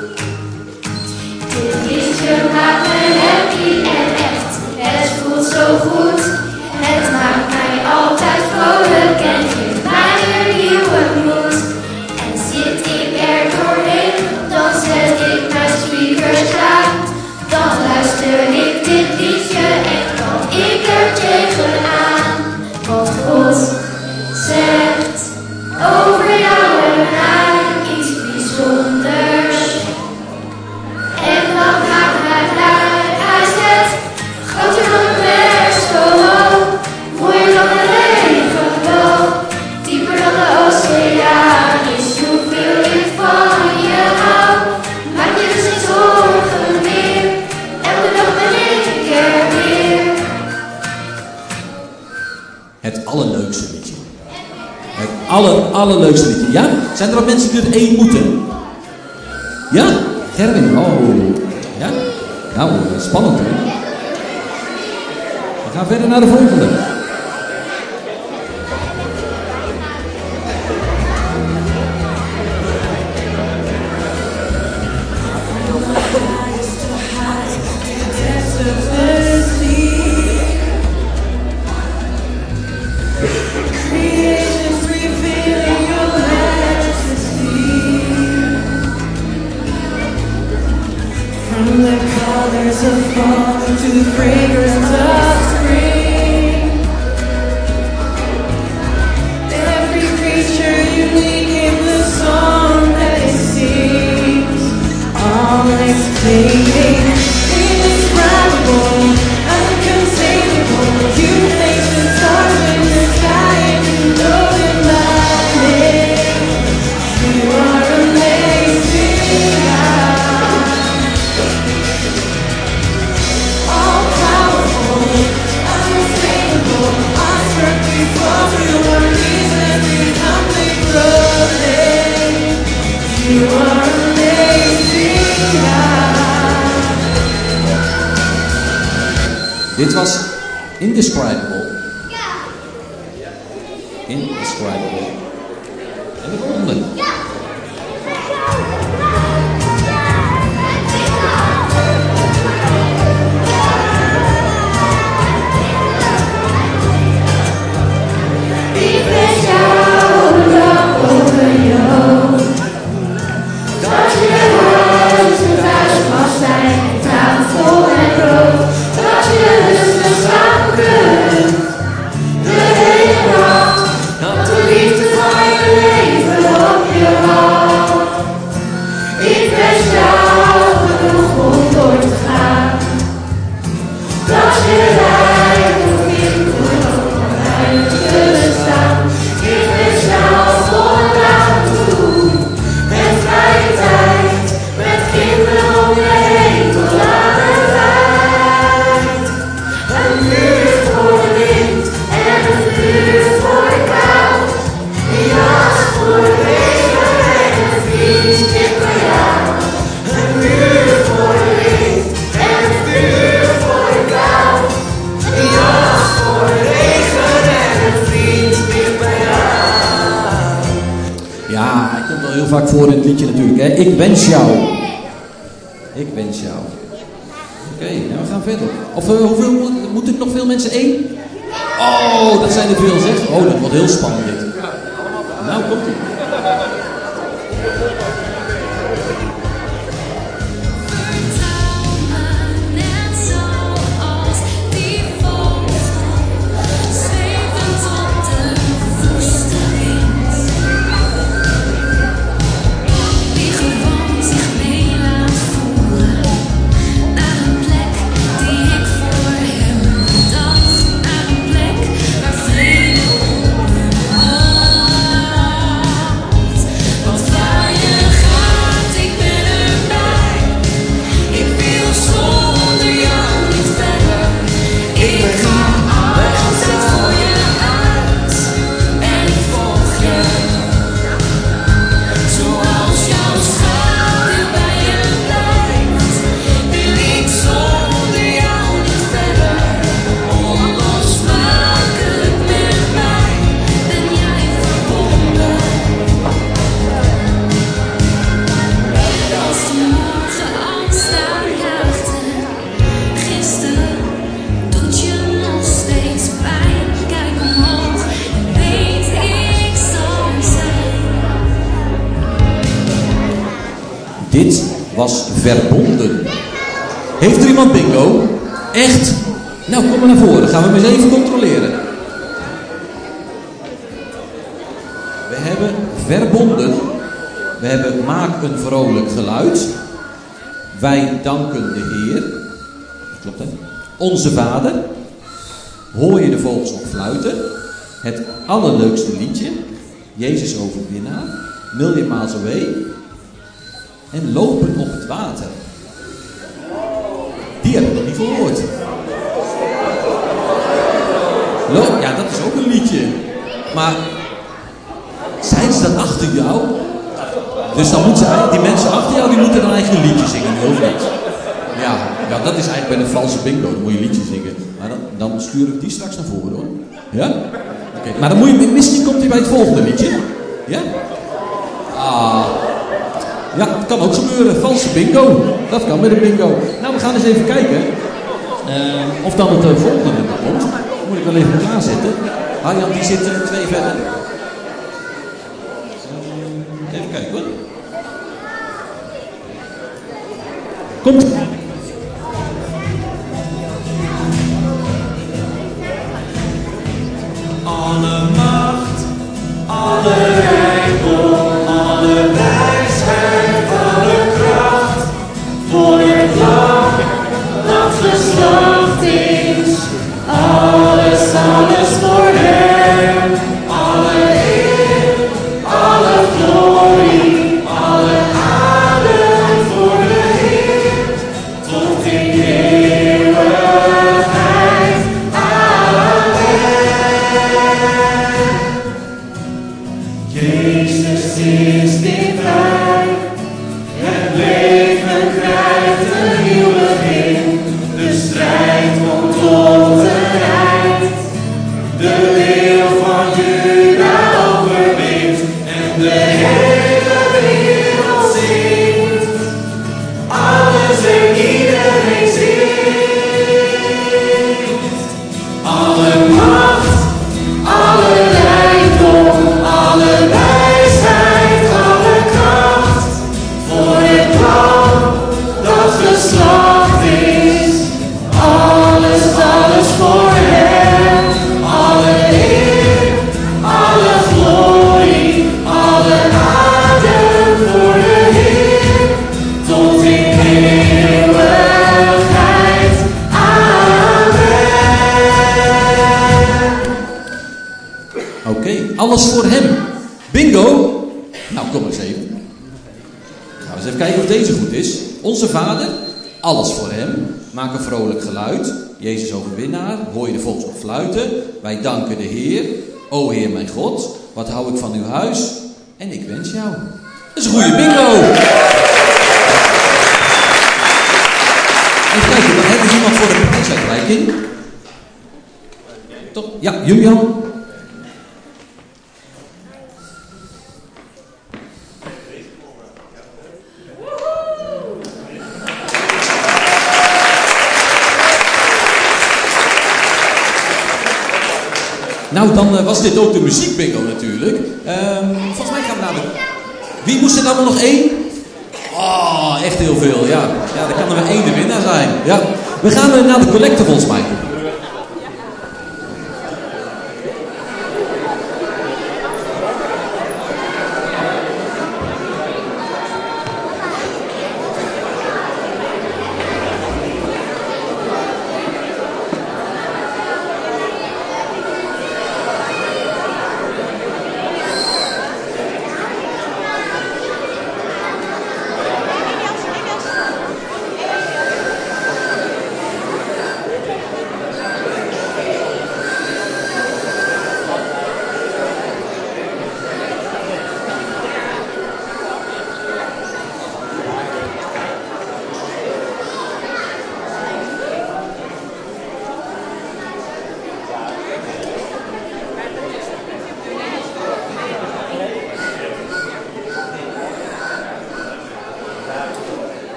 Dit liedje maakt me happy en echt, het voelt zo goed. Het maakt mij altijd vrolijk en geeft mij een nieuwe moed. En zit ik er doorheen, dan zet ik mijn speakers aan. Dan luister ik dit liedje en kan ik er tegenaan. Want God zegt over jou en mij iets bijzonders. En dat maakt mij blij. allerleukste liedje. Ja? Zijn er wat mensen die er één moeten? Ja? Gerwin, oh. Ja? Nou, spannend hoor. We gaan verder naar de volgende. To the fragrance of spring, every creature unique in the song that it sings, all explaining, indescribable, uncontainable. You place the stars in the sky and you know them by name. You are amazing, God. All powerful, unmistakable, awestruck before you are reasonably omnipresent. You are amazing, God. Dit was Indescribable. Indescribable. En de volgende. Ik ben jou dag over jou. Dat je huis een thuis mag zijn, tafel en brood. Dat je rustig slapen kunt, de hele nacht. Dat de liefde van je leven op je houdt. Ik ben jou genoeg om door te gaan. Dat je rijdt of niet voor ook van mij te kunnen staan. Ik wens jou vol naar toe, met vrije tijd, met kinderen om je heen tot lange tijd. Een muur voor de wind en een vuur voor de kou. Een jas voor de regen en een vriendschap voor jou. Een muur voor de wind en een vuur voor de kou. Een jas voor de regen en een vriendschap voor jou. Ja, hij komt al heel vaak voor in het liedje natuurlijk. Hè? Ik wens jou. Ik wens jou. Oké, okay, nou we gaan verder. Of uh, hoeveel moet- moeten er nog veel mensen? Eén? Oh, dat zijn er veel zeg. Oh, dat wordt heel spannend dit. Nou, komt ie. Net zoals die vogel, zwevend op de woeste wind, die gewoon zich mee laat voeren naar een plek die ik voor hem dacht, naar een plek waar vrede woont. Want waar je gaat, ik ben erbij. Ik wil zonder jou niet verder. Ik ga altijd voor je uit en ik volg je. Zoals jouw schaduw bij je blijft, wil ik zonder jou niet verder. Onlosmakelijk met mij ben jij verbonden. Als de morgen angst aanjaagde, gisteren doet je nog steeds pijn. Kijk omhoog en weet ik zal zijn. Dit was Verbonden. Heeft er iemand bingo? Echt? Nou, kom maar naar voren. Gaan we hem eens even controleren. We hebben Verbonden. We hebben Maak een vrolijk geluid. Wij danken de Heer. Klopt hè? Onze Vader. Hoor je de vogels nog fluiten? Het allerleukste liedje. Jezus overwinnaar. Million Miles Away. En Lopen op het water. Die heb ik nog niet gehoord. Lo- ja, dat is ook een liedje. Maar zijn jou. Dus dan moeten zij, die mensen achter jou, die moeten dan eigenlijk een liedje zingen, heel niet. Ja, ja, dat is eigenlijk bij een valse bingo, dan moet je een liedje zingen. Maar dan, dan stuur ik die straks naar voren hoor. Ja? Oké, okay. Maar dan moet je, misschien komt hij bij het volgende liedje. Ja? Ah. Ja, dat kan ook gebeuren. Valse bingo. Dat kan met een bingo. Nou, we gaan eens even kijken. Uh, of dan het uh, volgende nummer komt. Dan moet ik wel even klaarzetten. Harjan, die zit uh, twee verder. Uh, even kijken hoor. Komt. Alle macht, alle rijkdom, alle wijsheid, alle kracht, voor het lam dat geslacht is. Alles, alles voor hem, alle eer, alle glorie, alle adem voor de Heer, tot in eeuwigheid. Jezus is dichtbij, het leven krijgt een nieuw begin, de strijd komt tot een eind, de leeuw van Juda overwint en de hele wereld zingt, alles en iedereen zingt, alle macht, alle rijkdom, alle wijsheid, alle kracht, voor het lam dat geslacht is. Alles, alles voor hem, alle eer, alle glorie, alle adem voor de Heer, tot in eeuwigheid. Amen. Oké, okay, alles voor hem. Bingo. Nou, kom eens even. Gaan we eens even kijken of deze goed is. Onze Vader, alles voor hem. Maak een vrolijk geluid. Jezus overwinnaar. Hoor je de vogels op fluiten. Wij danken de Heer. O Heer mijn God, wat hou ik van uw huis. En ik wens jou. Dat is een goede bingo. Even kijken, we hebben iemand voor de prijsuitreiking. Toch? Ja, Julian. Nou, dan uh, was dit ook de muziekbingo natuurlijk. Um, volgens mij gaan we naar de... Wie moest er dan nog één? Oh, echt heel veel, ja. Ja, er kan er maar één de winnaar zijn. Ja. We gaan uh, naar de collecte volgens mij.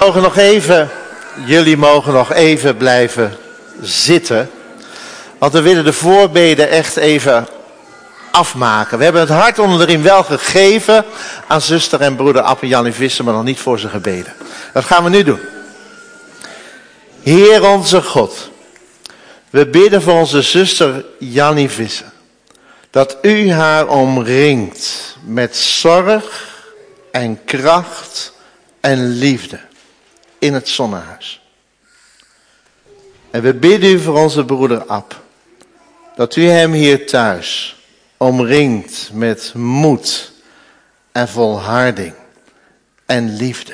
mogen nog even, jullie mogen nog even blijven zitten. Want we willen de voorbeden echt even afmaken. We hebben het hart onderin wel gegeven aan zuster en broeder App en Jannie Visser, maar nog niet voor ze gebeden. Dat gaan we nu doen. Heer onze God, we bidden voor onze zuster Jannie Visser, dat u haar omringt met zorg en kracht en liefde in het zonnehuis. En we bidden u voor onze broeder Ab, dat u hem hier thuis omringt met moed en volharding en liefde.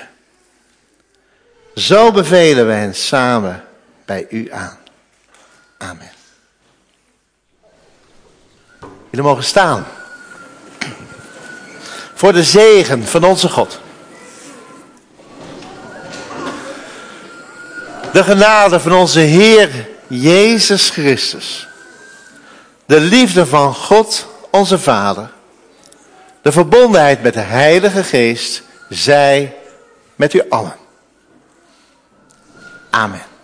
Zo bevelen we hen samen bij u aan. Amen. Jullie mogen staan. Voor de zegen van onze God. De genade van onze Heer Jezus Christus. De liefde van God, onze Vader. De verbondenheid met de Heilige Geest, zij met u allen. Amen.